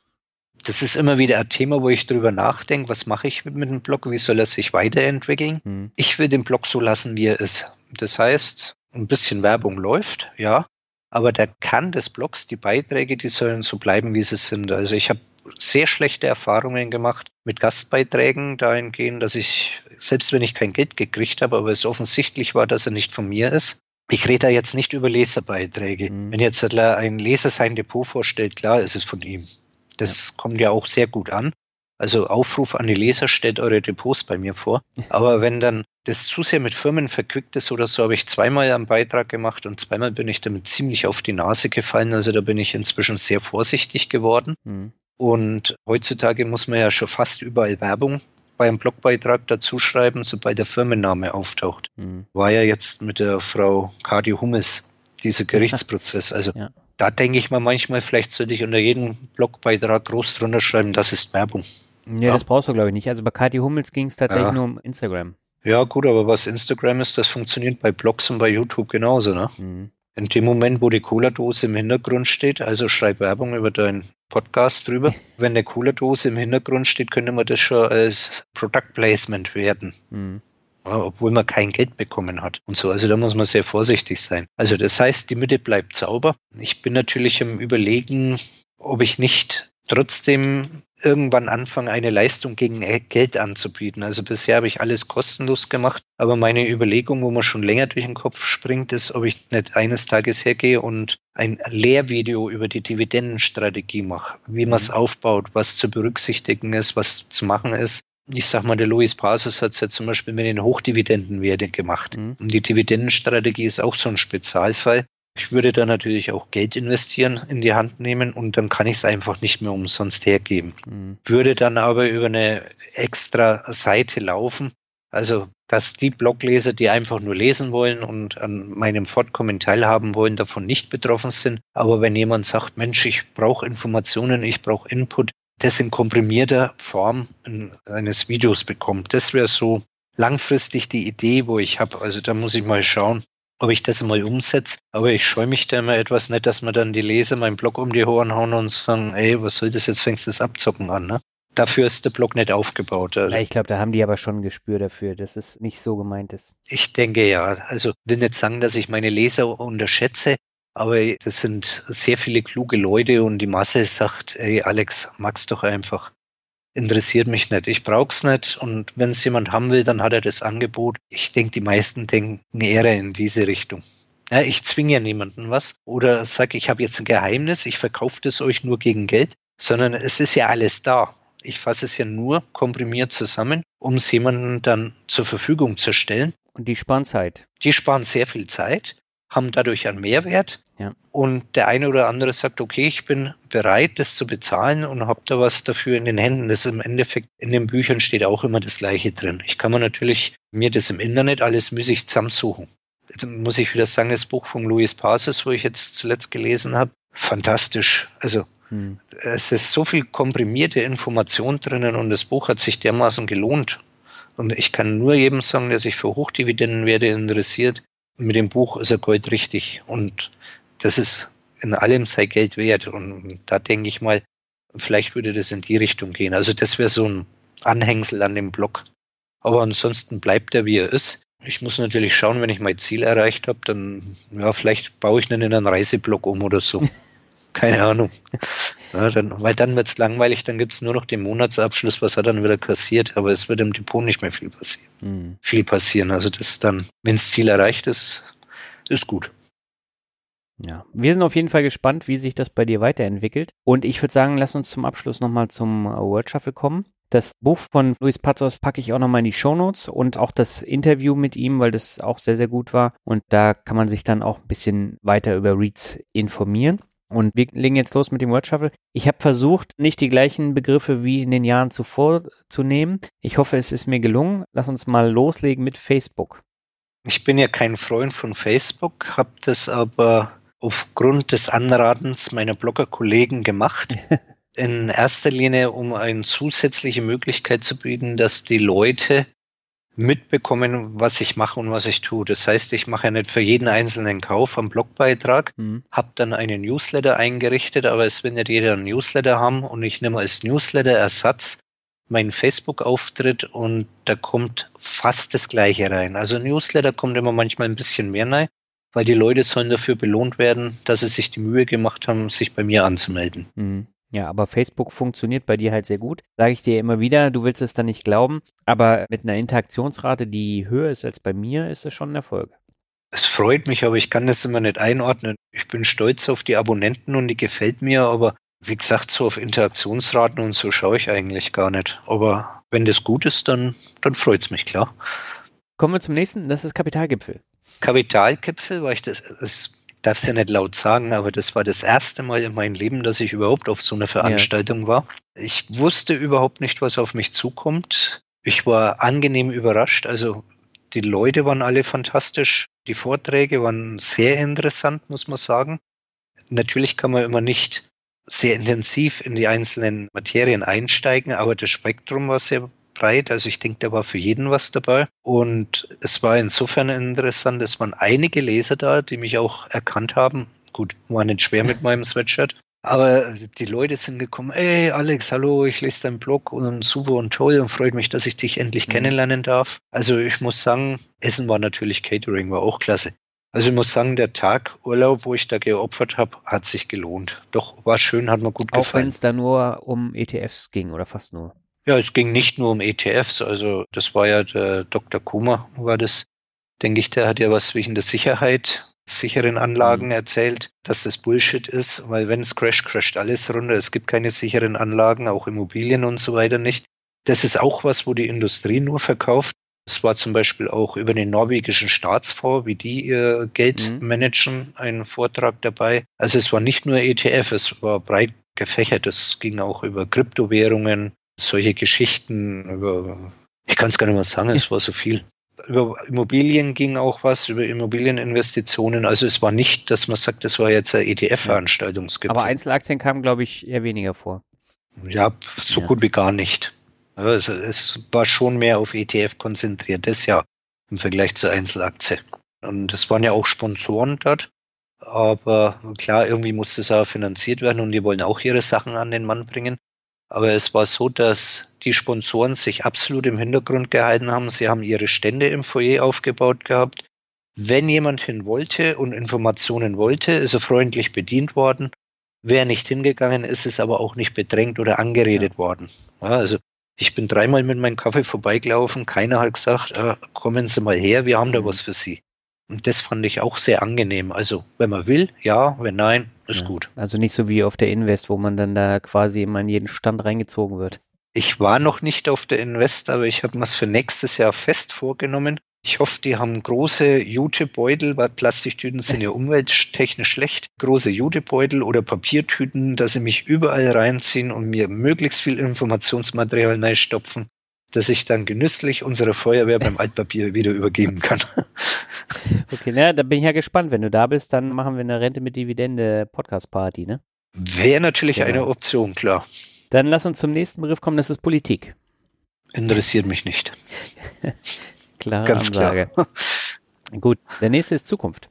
Das ist immer wieder ein Thema, wo ich drüber nachdenke, was mache ich mit dem Blog, wie soll er sich weiterentwickeln? Ich will den Blog so lassen, wie er ist. Das heißt, ein bisschen Werbung läuft, ja, aber der Kern des Blogs, die Beiträge, die sollen so bleiben, wie sie sind. Also ich habe sehr schlechte Erfahrungen gemacht mit Gastbeiträgen dahingehend, dass ich, selbst wenn ich kein Geld gekriegt habe, aber es offensichtlich war, dass er nicht von mir ist. Ich rede da jetzt nicht über Leserbeiträge. Wenn jetzt ein Leser sein Depot vorstellt, klar, ist es von ihm. Das kommt ja auch sehr gut an. Also Aufruf an die Leser, stellt eure Depots bei mir vor. Aber wenn dann das zu sehr mit Firmen verquickt ist oder so, habe ich zweimal einen Beitrag gemacht und zweimal bin ich damit ziemlich auf die Nase gefallen. Also da bin ich inzwischen sehr vorsichtig geworden. Und heutzutage muss man ja schon fast überall Werbung bei einem Blogbeitrag dazu schreiben, sobald der Firmenname auftaucht. War ja jetzt mit der Frau Kadi Hummels dieser Gerichtsprozess. Also da denke ich mal manchmal, vielleicht sollte ich unter jedem Blogbeitrag groß drunter schreiben, das ist Werbung. Ja, das brauchst du, glaube ich, nicht. Also bei Kathi Hummels ging es tatsächlich nur um Instagram. Ja, gut, aber was Instagram ist, das funktioniert bei Blogs und bei YouTube genauso, ne? In dem Moment, wo die Cola-Dose im Hintergrund steht, also schreib Werbung über deinen Podcast drüber. Wenn eine Cola-Dose im Hintergrund steht, könnte man das schon als Product Placement werden. Ja, obwohl man kein Geld bekommen hat und so. Also da muss man sehr vorsichtig sein. Also das heißt, die Mitte bleibt sauber. Ich bin natürlich im Überlegen, ob ich nicht trotzdem irgendwann anfange, eine Leistung gegen Geld anzubieten. Also bisher habe ich alles kostenlos gemacht, aber meine Überlegung, wo man schon länger durch den Kopf springt, ist, ob ich nicht eines Tages hergehe und ein Lehrvideo über die Dividendenstrategie mache, wie man es aufbaut, was zu berücksichtigen ist, was zu machen ist. Ich sag mal, der Luis Pasos hat es ja zum Beispiel mit den Hochdividendenwerten gemacht. Und die Dividendenstrategie ist auch so ein Spezialfall. Ich würde da natürlich auch Geld investieren, in die Hand nehmen und dann kann ich es einfach nicht mehr umsonst hergeben. Würde dann aber über eine extra Seite laufen, also dass die Blogleser, die einfach nur lesen wollen und an meinem Fortkommen teilhaben wollen, davon nicht betroffen sind. Aber wenn jemand sagt, Mensch, ich brauche Informationen, ich brauche Input, das in komprimierter Form eines Videos bekommt, das wäre so langfristig die Idee, wo ich habe. Also da muss ich mal schauen, ob ich das mal umsetze. Aber ich scheue mich da immer etwas nicht, dass mir dann die Leser meinen Blog um die Ohren hauen und sagen, ey, was soll das jetzt, fängst du das Abzocken an, ne? Dafür ist der Blog nicht aufgebaut. Also, ja, ich glaube, da haben die aber schon ein Gespür dafür, dass es nicht so gemeint ist. Ich denke ja. Also will nicht sagen, dass ich meine Leser unterschätze, aber das sind sehr viele kluge Leute und die Masse sagt, ey Alex, mag's doch einfach. Interessiert mich nicht, ich brauch's nicht und wenn es jemand haben will, dann hat er das Angebot. Ich denke, die meisten denken eher in diese Richtung. Ja, ich zwinge ja niemanden was oder sage, ich habe jetzt ein Geheimnis, ich verkaufe das euch nur gegen Geld, sondern es ist ja alles da. Ich fasse es ja nur komprimiert zusammen, um es jemandem dann zur Verfügung zu stellen. Und die sparen Zeit. Die sparen sehr viel Zeit, haben dadurch einen Mehrwert. Ja. Und der eine oder andere sagt, okay, ich bin bereit, das zu bezahlen und habe da was dafür in den Händen. Das ist im Endeffekt, in den Büchern steht auch immer das Gleiche drin. Ich kann mir das im Internet alles müßig zusammensuchen. Da muss ich wieder sagen, das Buch von Luis Pasos, wo ich jetzt zuletzt gelesen habe, fantastisch. Also es ist so viel komprimierte Information drinnen und das Buch hat sich dermaßen gelohnt. Und ich kann nur jedem sagen, der sich für Hochdividendenwerte interessiert, mit dem Buch ist er Gold richtig. Und das ist in allem sei Geld wert. Und da denke ich mal, vielleicht würde das in die Richtung gehen. Also das wäre so ein Anhängsel an dem Blog. Aber ansonsten bleibt er, wie er ist. Ich muss natürlich schauen, wenn ich mein Ziel erreicht habe, dann, ja, vielleicht baue ich ihn in einen Reiseblog um oder so. Keine Ahnung. Ja, weil dann wird es langweilig, dann gibt es nur noch den Monatsabschluss, was hat dann wieder kassiert, aber es wird im Depot nicht mehr viel passieren. Also das dann, wenn das Ziel erreicht ist, ist gut. Ja, wir sind auf jeden Fall gespannt, wie sich das bei dir weiterentwickelt. Und ich würde sagen, lass uns zum Abschluss nochmal zum Word Shuffle kommen. Das Buch von Luis Pasos packe ich auch nochmal in die Shownotes und auch das Interview mit ihm, weil das auch sehr, sehr gut war. Und da kann man sich dann auch ein bisschen weiter über REITs informieren. Und wir legen jetzt los mit dem Word Shuffle. Ich habe versucht, nicht die gleichen Begriffe wie in den Jahren zuvor zu nehmen. Ich hoffe, es ist mir gelungen. Lass uns mal loslegen mit Facebook. Ich bin ja kein Freund von Facebook, habe das aber aufgrund des Anratens meiner Blogger-Kollegen gemacht. In erster Linie, um eine zusätzliche Möglichkeit zu bieten, dass die Leute mitbekommen, was ich mache und was ich tue. Das heißt, ich mache ja nicht für jeden einzelnen Kauf einen Blogbeitrag, habe dann einen Newsletter eingerichtet, aber es will nicht jeder einen Newsletter haben und ich nehme als Newsletter-Ersatz meinen Facebook-Auftritt und da kommt fast das Gleiche rein. Also Newsletter kommt immer manchmal ein bisschen mehr rein, weil die Leute sollen dafür belohnt werden, dass sie sich die Mühe gemacht haben, sich bei mir anzumelden. Mhm. Ja, aber Facebook funktioniert bei dir halt sehr gut. Sage ich dir immer wieder, du willst es dann nicht glauben, aber mit einer Interaktionsrate, die höher ist als bei mir, ist es schon ein Erfolg. Es freut mich, aber ich kann das immer nicht einordnen. Ich bin stolz auf die Abonnenten und die gefällt mir, aber wie gesagt, so auf Interaktionsraten und so schaue ich eigentlich gar nicht. Aber wenn das gut ist, dann freut es mich, klar. Kommen wir zum nächsten, das ist Kapitalgipfel. Kapitalgipfel, weil ich das darf es ja nicht laut sagen, aber das war das erste Mal in meinem Leben, dass ich überhaupt auf so einer Veranstaltung war. Ich wusste überhaupt nicht, was auf mich zukommt. Ich war angenehm überrascht. Also die Leute waren alle fantastisch. Die Vorträge waren sehr interessant, muss man sagen. Natürlich kann man immer nicht sehr intensiv in die einzelnen Materien einsteigen, aber das Spektrum war sehr breit. Also ich denke, da war für jeden was dabei. Und es war insofern interessant, es waren einige Leser da, die mich auch erkannt haben. Gut, war nicht schwer mit meinem Sweatshirt. Aber die Leute sind gekommen, ey Alex, hallo, ich lese deinen Blog und super und toll und freut mich, dass ich dich endlich kennenlernen darf. Also ich muss sagen, Essen war natürlich, Catering war auch klasse. Also ich muss sagen, der Tag Urlaub, wo ich da geopfert habe, hat sich gelohnt. Doch, war schön, hat mir gut gefallen. Auch wenn es da nur um ETFs ging oder fast nur. Ja, es ging nicht nur um ETFs, also das war ja der Dr. Kummer, war das, denke ich, der hat ja was wegen der Sicherheit, sicheren Anlagen erzählt, dass das Bullshit ist, weil wenn es crasht, crasht alles runter. Es gibt keine sicheren Anlagen, auch Immobilien und so weiter nicht. Das ist auch was, wo die Industrie nur verkauft. Es war zum Beispiel auch über den norwegischen Staatsfonds, wie die ihr Geld managen, ein Vortrag dabei. Also es war nicht nur ETF, es war breit gefächert. Es ging auch über Kryptowährungen, solche Geschichten, ich kann es gar nicht mehr sagen, es war so viel. Über Immobilien ging auch was, über Immobilieninvestitionen. Also es war nicht, dass man sagt, das war jetzt ein ETF-Veranstaltungsgipfel. Aber Einzelaktien kamen, glaube ich, eher weniger vor. Ja, so gut wie gar nicht. Also es war schon mehr auf ETF konzentriert, das ja im Vergleich zur Einzelaktie. Und es waren ja auch Sponsoren dort. Aber klar, irgendwie muss das auch finanziert werden und die wollen auch ihre Sachen an den Mann bringen. Aber es war so, dass die Sponsoren sich absolut im Hintergrund gehalten haben. Sie haben ihre Stände im Foyer aufgebaut gehabt. Wenn jemand hin wollte und Informationen wollte, ist er freundlich bedient worden. Wer nicht hingegangen ist, ist aber auch nicht bedrängt oder angeredet worden. Ja, also ich bin 3-mal mit meinem Kaffee vorbeigelaufen. Keiner hat gesagt, kommen Sie mal her, wir haben da was für Sie. Und das fand ich auch sehr angenehm. Also wenn man will, ja, wenn nein, ist gut. Also nicht so wie auf der Invest, wo man dann da quasi immer in jeden Stand reingezogen wird. Ich war noch nicht auf der Invest, aber ich habe mir es für nächstes Jahr fest vorgenommen. Ich hoffe, die haben große Jutebeutel, weil Plastiktüten sind ja umwelttechnisch schlecht. Große Jutebeutel oder Papiertüten, dass sie mich überall reinziehen und mir möglichst viel Informationsmaterial reinstopfen, dass ich dann genüsslich unserer Feuerwehr beim Altpapier wieder übergeben kann. Okay, na, da bin ich ja gespannt. Wenn du da bist, dann machen wir eine Rente mit Dividende Podcast-Party, ne? Wäre natürlich eine Option, klar. Dann lass uns zum nächsten Begriff kommen, das ist Politik. Interessiert mich nicht. Klare Ganz Ansage. Klar. Gut, der nächste ist Zukunft.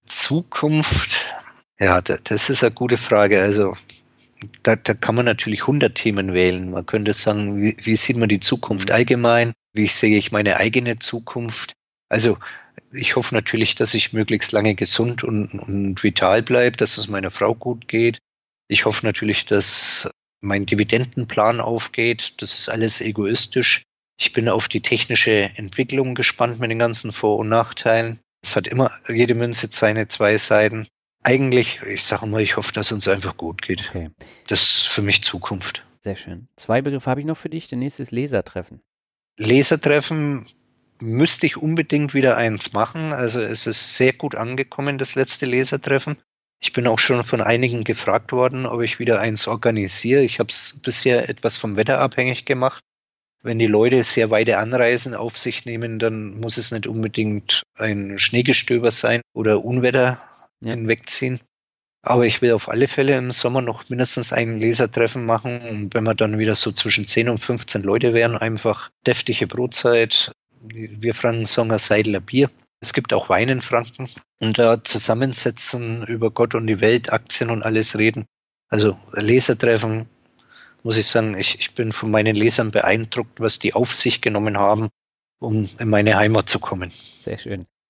Zukunft, ja, das ist eine gute Frage. Also da kann man natürlich 100 Themen wählen. Man könnte sagen, wie sieht man die Zukunft allgemein? Wie sehe ich meine eigene Zukunft? Also ich hoffe natürlich, dass ich möglichst lange gesund und vital bleibe, dass es meiner Frau gut geht. Ich hoffe natürlich, dass mein Dividendenplan aufgeht. Das ist alles egoistisch. Ich bin auf die technische Entwicklung gespannt mit den ganzen Vor- und Nachteilen. Es hat immer jede Münze seine zwei Seiten. Eigentlich, ich sage mal, ich hoffe, dass es uns einfach gut geht. Okay. Das ist für mich Zukunft. Sehr schön. 2 Begriffe habe ich noch für dich. Der nächste ist Lesertreffen. Lesertreffen müsste ich unbedingt wieder eins machen. Also es ist sehr gut angekommen, das letzte Lesertreffen. Ich bin auch schon von einigen gefragt worden, ob ich wieder eins organisiere. Ich habe es bisher etwas vom Wetter abhängig gemacht. Wenn die Leute sehr weite Anreisen auf sich nehmen, dann muss es nicht unbedingt ein Schneegestöber sein oder Unwetter hinwegziehen. Aber ich will auf alle Fälle im Sommer noch mindestens ein Lesertreffen machen. Und wenn wir dann wieder so zwischen 10 und 15 Leute wären, einfach deftige Brotzeit. Wir Franken sagen ein Seidler Bier. Es gibt auch Wein in Franken. Und da zusammensetzen, über Gott und die Welt, Aktien und alles reden. Also Lesertreffen, muss ich sagen, ich bin von meinen Lesern beeindruckt, was die auf sich genommen haben, um in meine Heimat zu kommen. Sehr schön.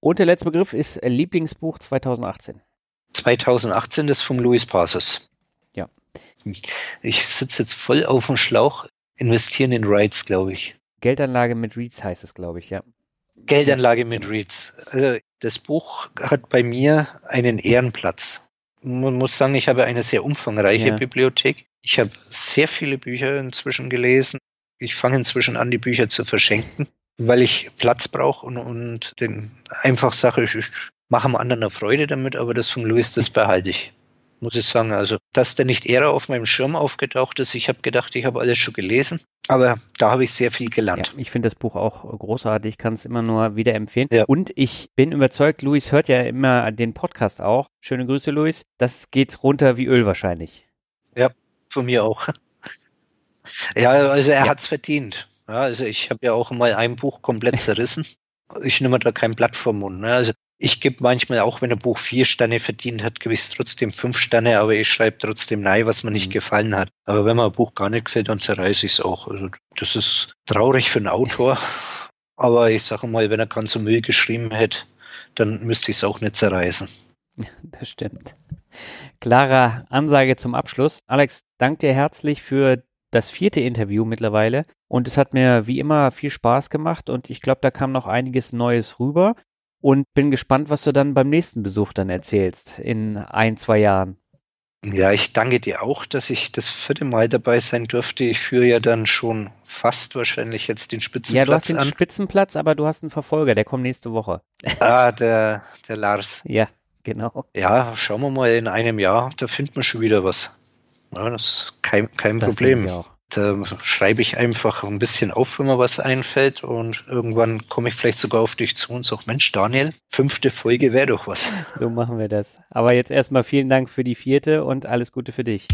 Und der letzte Begriff ist Lieblingsbuch 2018. 2018 ist vom Luis Passos. Ja. Ich sitze jetzt voll auf dem Schlauch. Investieren in REITs, glaube ich. Geldanlage mit REITs heißt es, glaube ich, ja. Geldanlage mit REITs. Also das Buch hat bei mir einen Ehrenplatz. Man muss sagen, ich habe eine sehr umfangreiche Bibliothek. Ich habe sehr viele Bücher inzwischen gelesen. Ich fange inzwischen an, die Bücher zu verschenken, weil ich Platz brauche und einfach sage, ich mache am anderen eine Freude damit, aber das von Luis, das behalte ich, muss ich sagen. Also, dass der nicht eher auf meinem Schirm aufgetaucht ist, ich habe gedacht, ich habe alles schon gelesen, aber da habe ich sehr viel gelernt. Ja, ich finde das Buch auch großartig, kann es immer nur wieder empfehlen. Ja. Und ich bin überzeugt, Luis hört ja immer den Podcast auch. Schöne Grüße, Luis. Das geht runter wie Öl wahrscheinlich. Ja, von mir auch. Ja, also er hat's verdient. Ja, also ich habe ja auch mal ein Buch komplett zerrissen. Ich nehme da kein Blatt vom Mund. Ne? Also ich gebe manchmal auch, wenn ein Buch 4 Sterne verdient hat, gebe ich es trotzdem 5 Sterne, aber ich schreibe trotzdem nein, was mir nicht gefallen hat. Aber wenn mir ein Buch gar nicht gefällt, dann zerreiße ich es auch. Also das ist traurig für einen Autor. Aber ich sage mal, wenn er ganz so Müll geschrieben hätte, dann müsste ich es auch nicht zerreißen. Das stimmt. Klare Ansage zum Abschluss. Alex, danke dir herzlich für das 4. Interview mittlerweile und es hat mir wie immer viel Spaß gemacht und ich glaube, da kam noch einiges Neues rüber und bin gespannt, was du dann beim nächsten Besuch dann erzählst in 1-2 Jahren. Ja, ich danke dir auch, dass ich das 4. Mal dabei sein durfte. Ich führe ja dann schon fast wahrscheinlich jetzt den Spitzenplatz an. Ja, du hast den Spitzenplatz, aber du hast einen Verfolger, der kommt nächste Woche. Der Lars. Ja, genau. Ja, schauen wir mal in einem Jahr, da findet man schon wieder was. Ja, das ist kein Problem. Da schreibe ich einfach ein bisschen auf, wenn mir was einfällt und irgendwann komme ich vielleicht sogar auf dich zu und sage, Mensch, Daniel, 5. Folge wäre doch was. So machen wir das. Aber jetzt erstmal vielen Dank für die 4. und alles Gute für dich.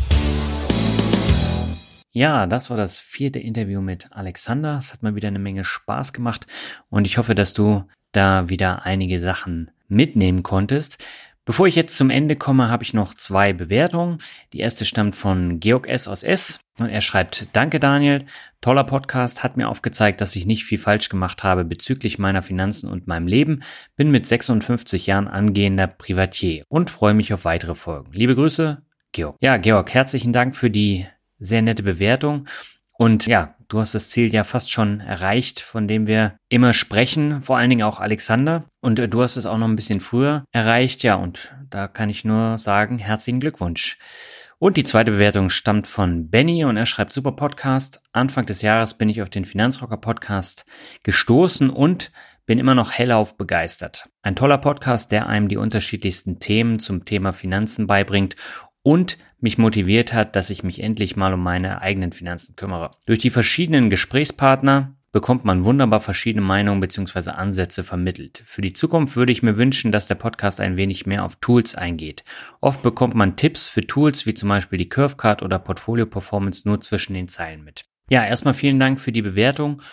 Ja, das war das 4. Interview mit Alexander. Es hat mal wieder eine Menge Spaß gemacht und ich hoffe, dass du da wieder einige Sachen mitnehmen konntest. Bevor ich jetzt zum Ende komme, habe ich noch 2 Bewertungen. Die erste stammt von Georg S. aus S. Und er schreibt, danke Daniel, toller Podcast, hat mir aufgezeigt, dass ich nicht viel falsch gemacht habe bezüglich meiner Finanzen und meinem Leben. Bin mit 56 Jahren angehender Privatier und freue mich auf weitere Folgen. Liebe Grüße, Georg. Ja, Georg, herzlichen Dank für die sehr nette Bewertung. Und ja, du hast das Ziel ja fast schon erreicht, von dem wir immer sprechen, vor allen Dingen auch Alexander. Und du hast es auch noch ein bisschen früher erreicht, ja, und da kann ich nur sagen, herzlichen Glückwunsch. Und die zweite Bewertung stammt von Benny und er schreibt, super Podcast. Anfang des Jahres bin ich auf den Finanzrocker Podcast gestoßen und bin immer noch hellauf begeistert. Ein toller Podcast, der einem die unterschiedlichsten Themen zum Thema Finanzen beibringt und mich motiviert hat, dass ich mich endlich mal um meine eigenen Finanzen kümmere. Durch die verschiedenen Gesprächspartner bekommt man wunderbar verschiedene Meinungen bzw. Ansätze vermittelt. Für die Zukunft würde ich mir wünschen, dass der Podcast ein wenig mehr auf Tools eingeht. Oft bekommt man Tipps für Tools wie zum Beispiel die Curvecard oder Portfolio Performance nur zwischen den Zeilen mit. Ja, erstmal vielen Dank für die Bewertung.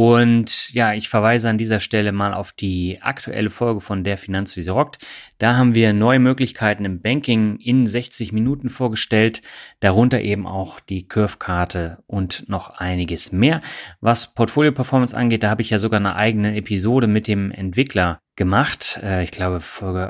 Und ja, ich verweise an dieser Stelle mal auf die aktuelle Folge von Der Finanz wie sie rockt. Da haben wir neue Möglichkeiten im Banking in 60 Minuten vorgestellt, darunter eben auch die Curvekarte und noch einiges mehr. Was Portfolio Performance angeht, da habe ich ja sogar eine eigene Episode mit dem Entwickler gemacht. Ich glaube Folge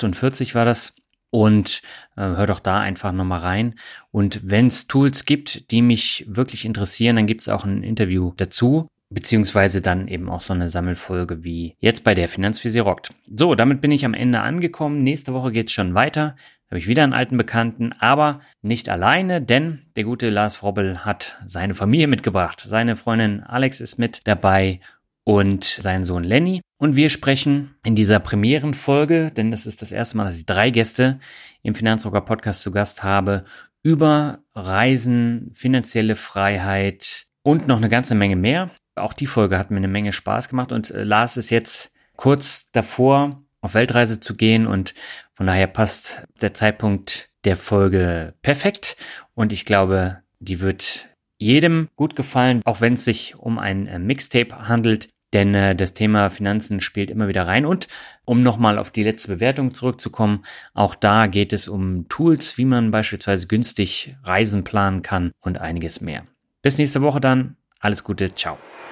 48 war das. Und hör doch da einfach nochmal rein. Und wenn es Tools gibt, die mich wirklich interessieren, dann gibt es auch ein Interview dazu. Beziehungsweise dann eben auch so eine Sammelfolge wie jetzt bei Der Finanz wie sie rockt. So, damit bin ich am Ende angekommen. Nächste Woche geht's schon weiter. Da habe ich wieder einen alten Bekannten, aber nicht alleine, denn der gute Lars Wrobbel hat seine Familie mitgebracht. Seine Freundin Alex ist mit dabei und sein Sohn Lenny. Und wir sprechen in dieser Premierenfolge, denn das ist das erste Mal, dass ich 3 Gäste im Finanzrocker Podcast zu Gast habe, über Reisen, finanzielle Freiheit und noch eine ganze Menge mehr. Auch die Folge hat mir eine Menge Spaß gemacht und Lars ist jetzt kurz davor, auf Weltreise zu gehen und von daher passt der Zeitpunkt der Folge perfekt und ich glaube, die wird jedem gut gefallen, auch wenn es sich um ein Mixtape handelt, denn das Thema Finanzen spielt immer wieder rein und um nochmal auf die letzte Bewertung zurückzukommen, auch da geht es um Tools, wie man beispielsweise günstig Reisen planen kann und einiges mehr. Bis nächste Woche dann, alles Gute, ciao.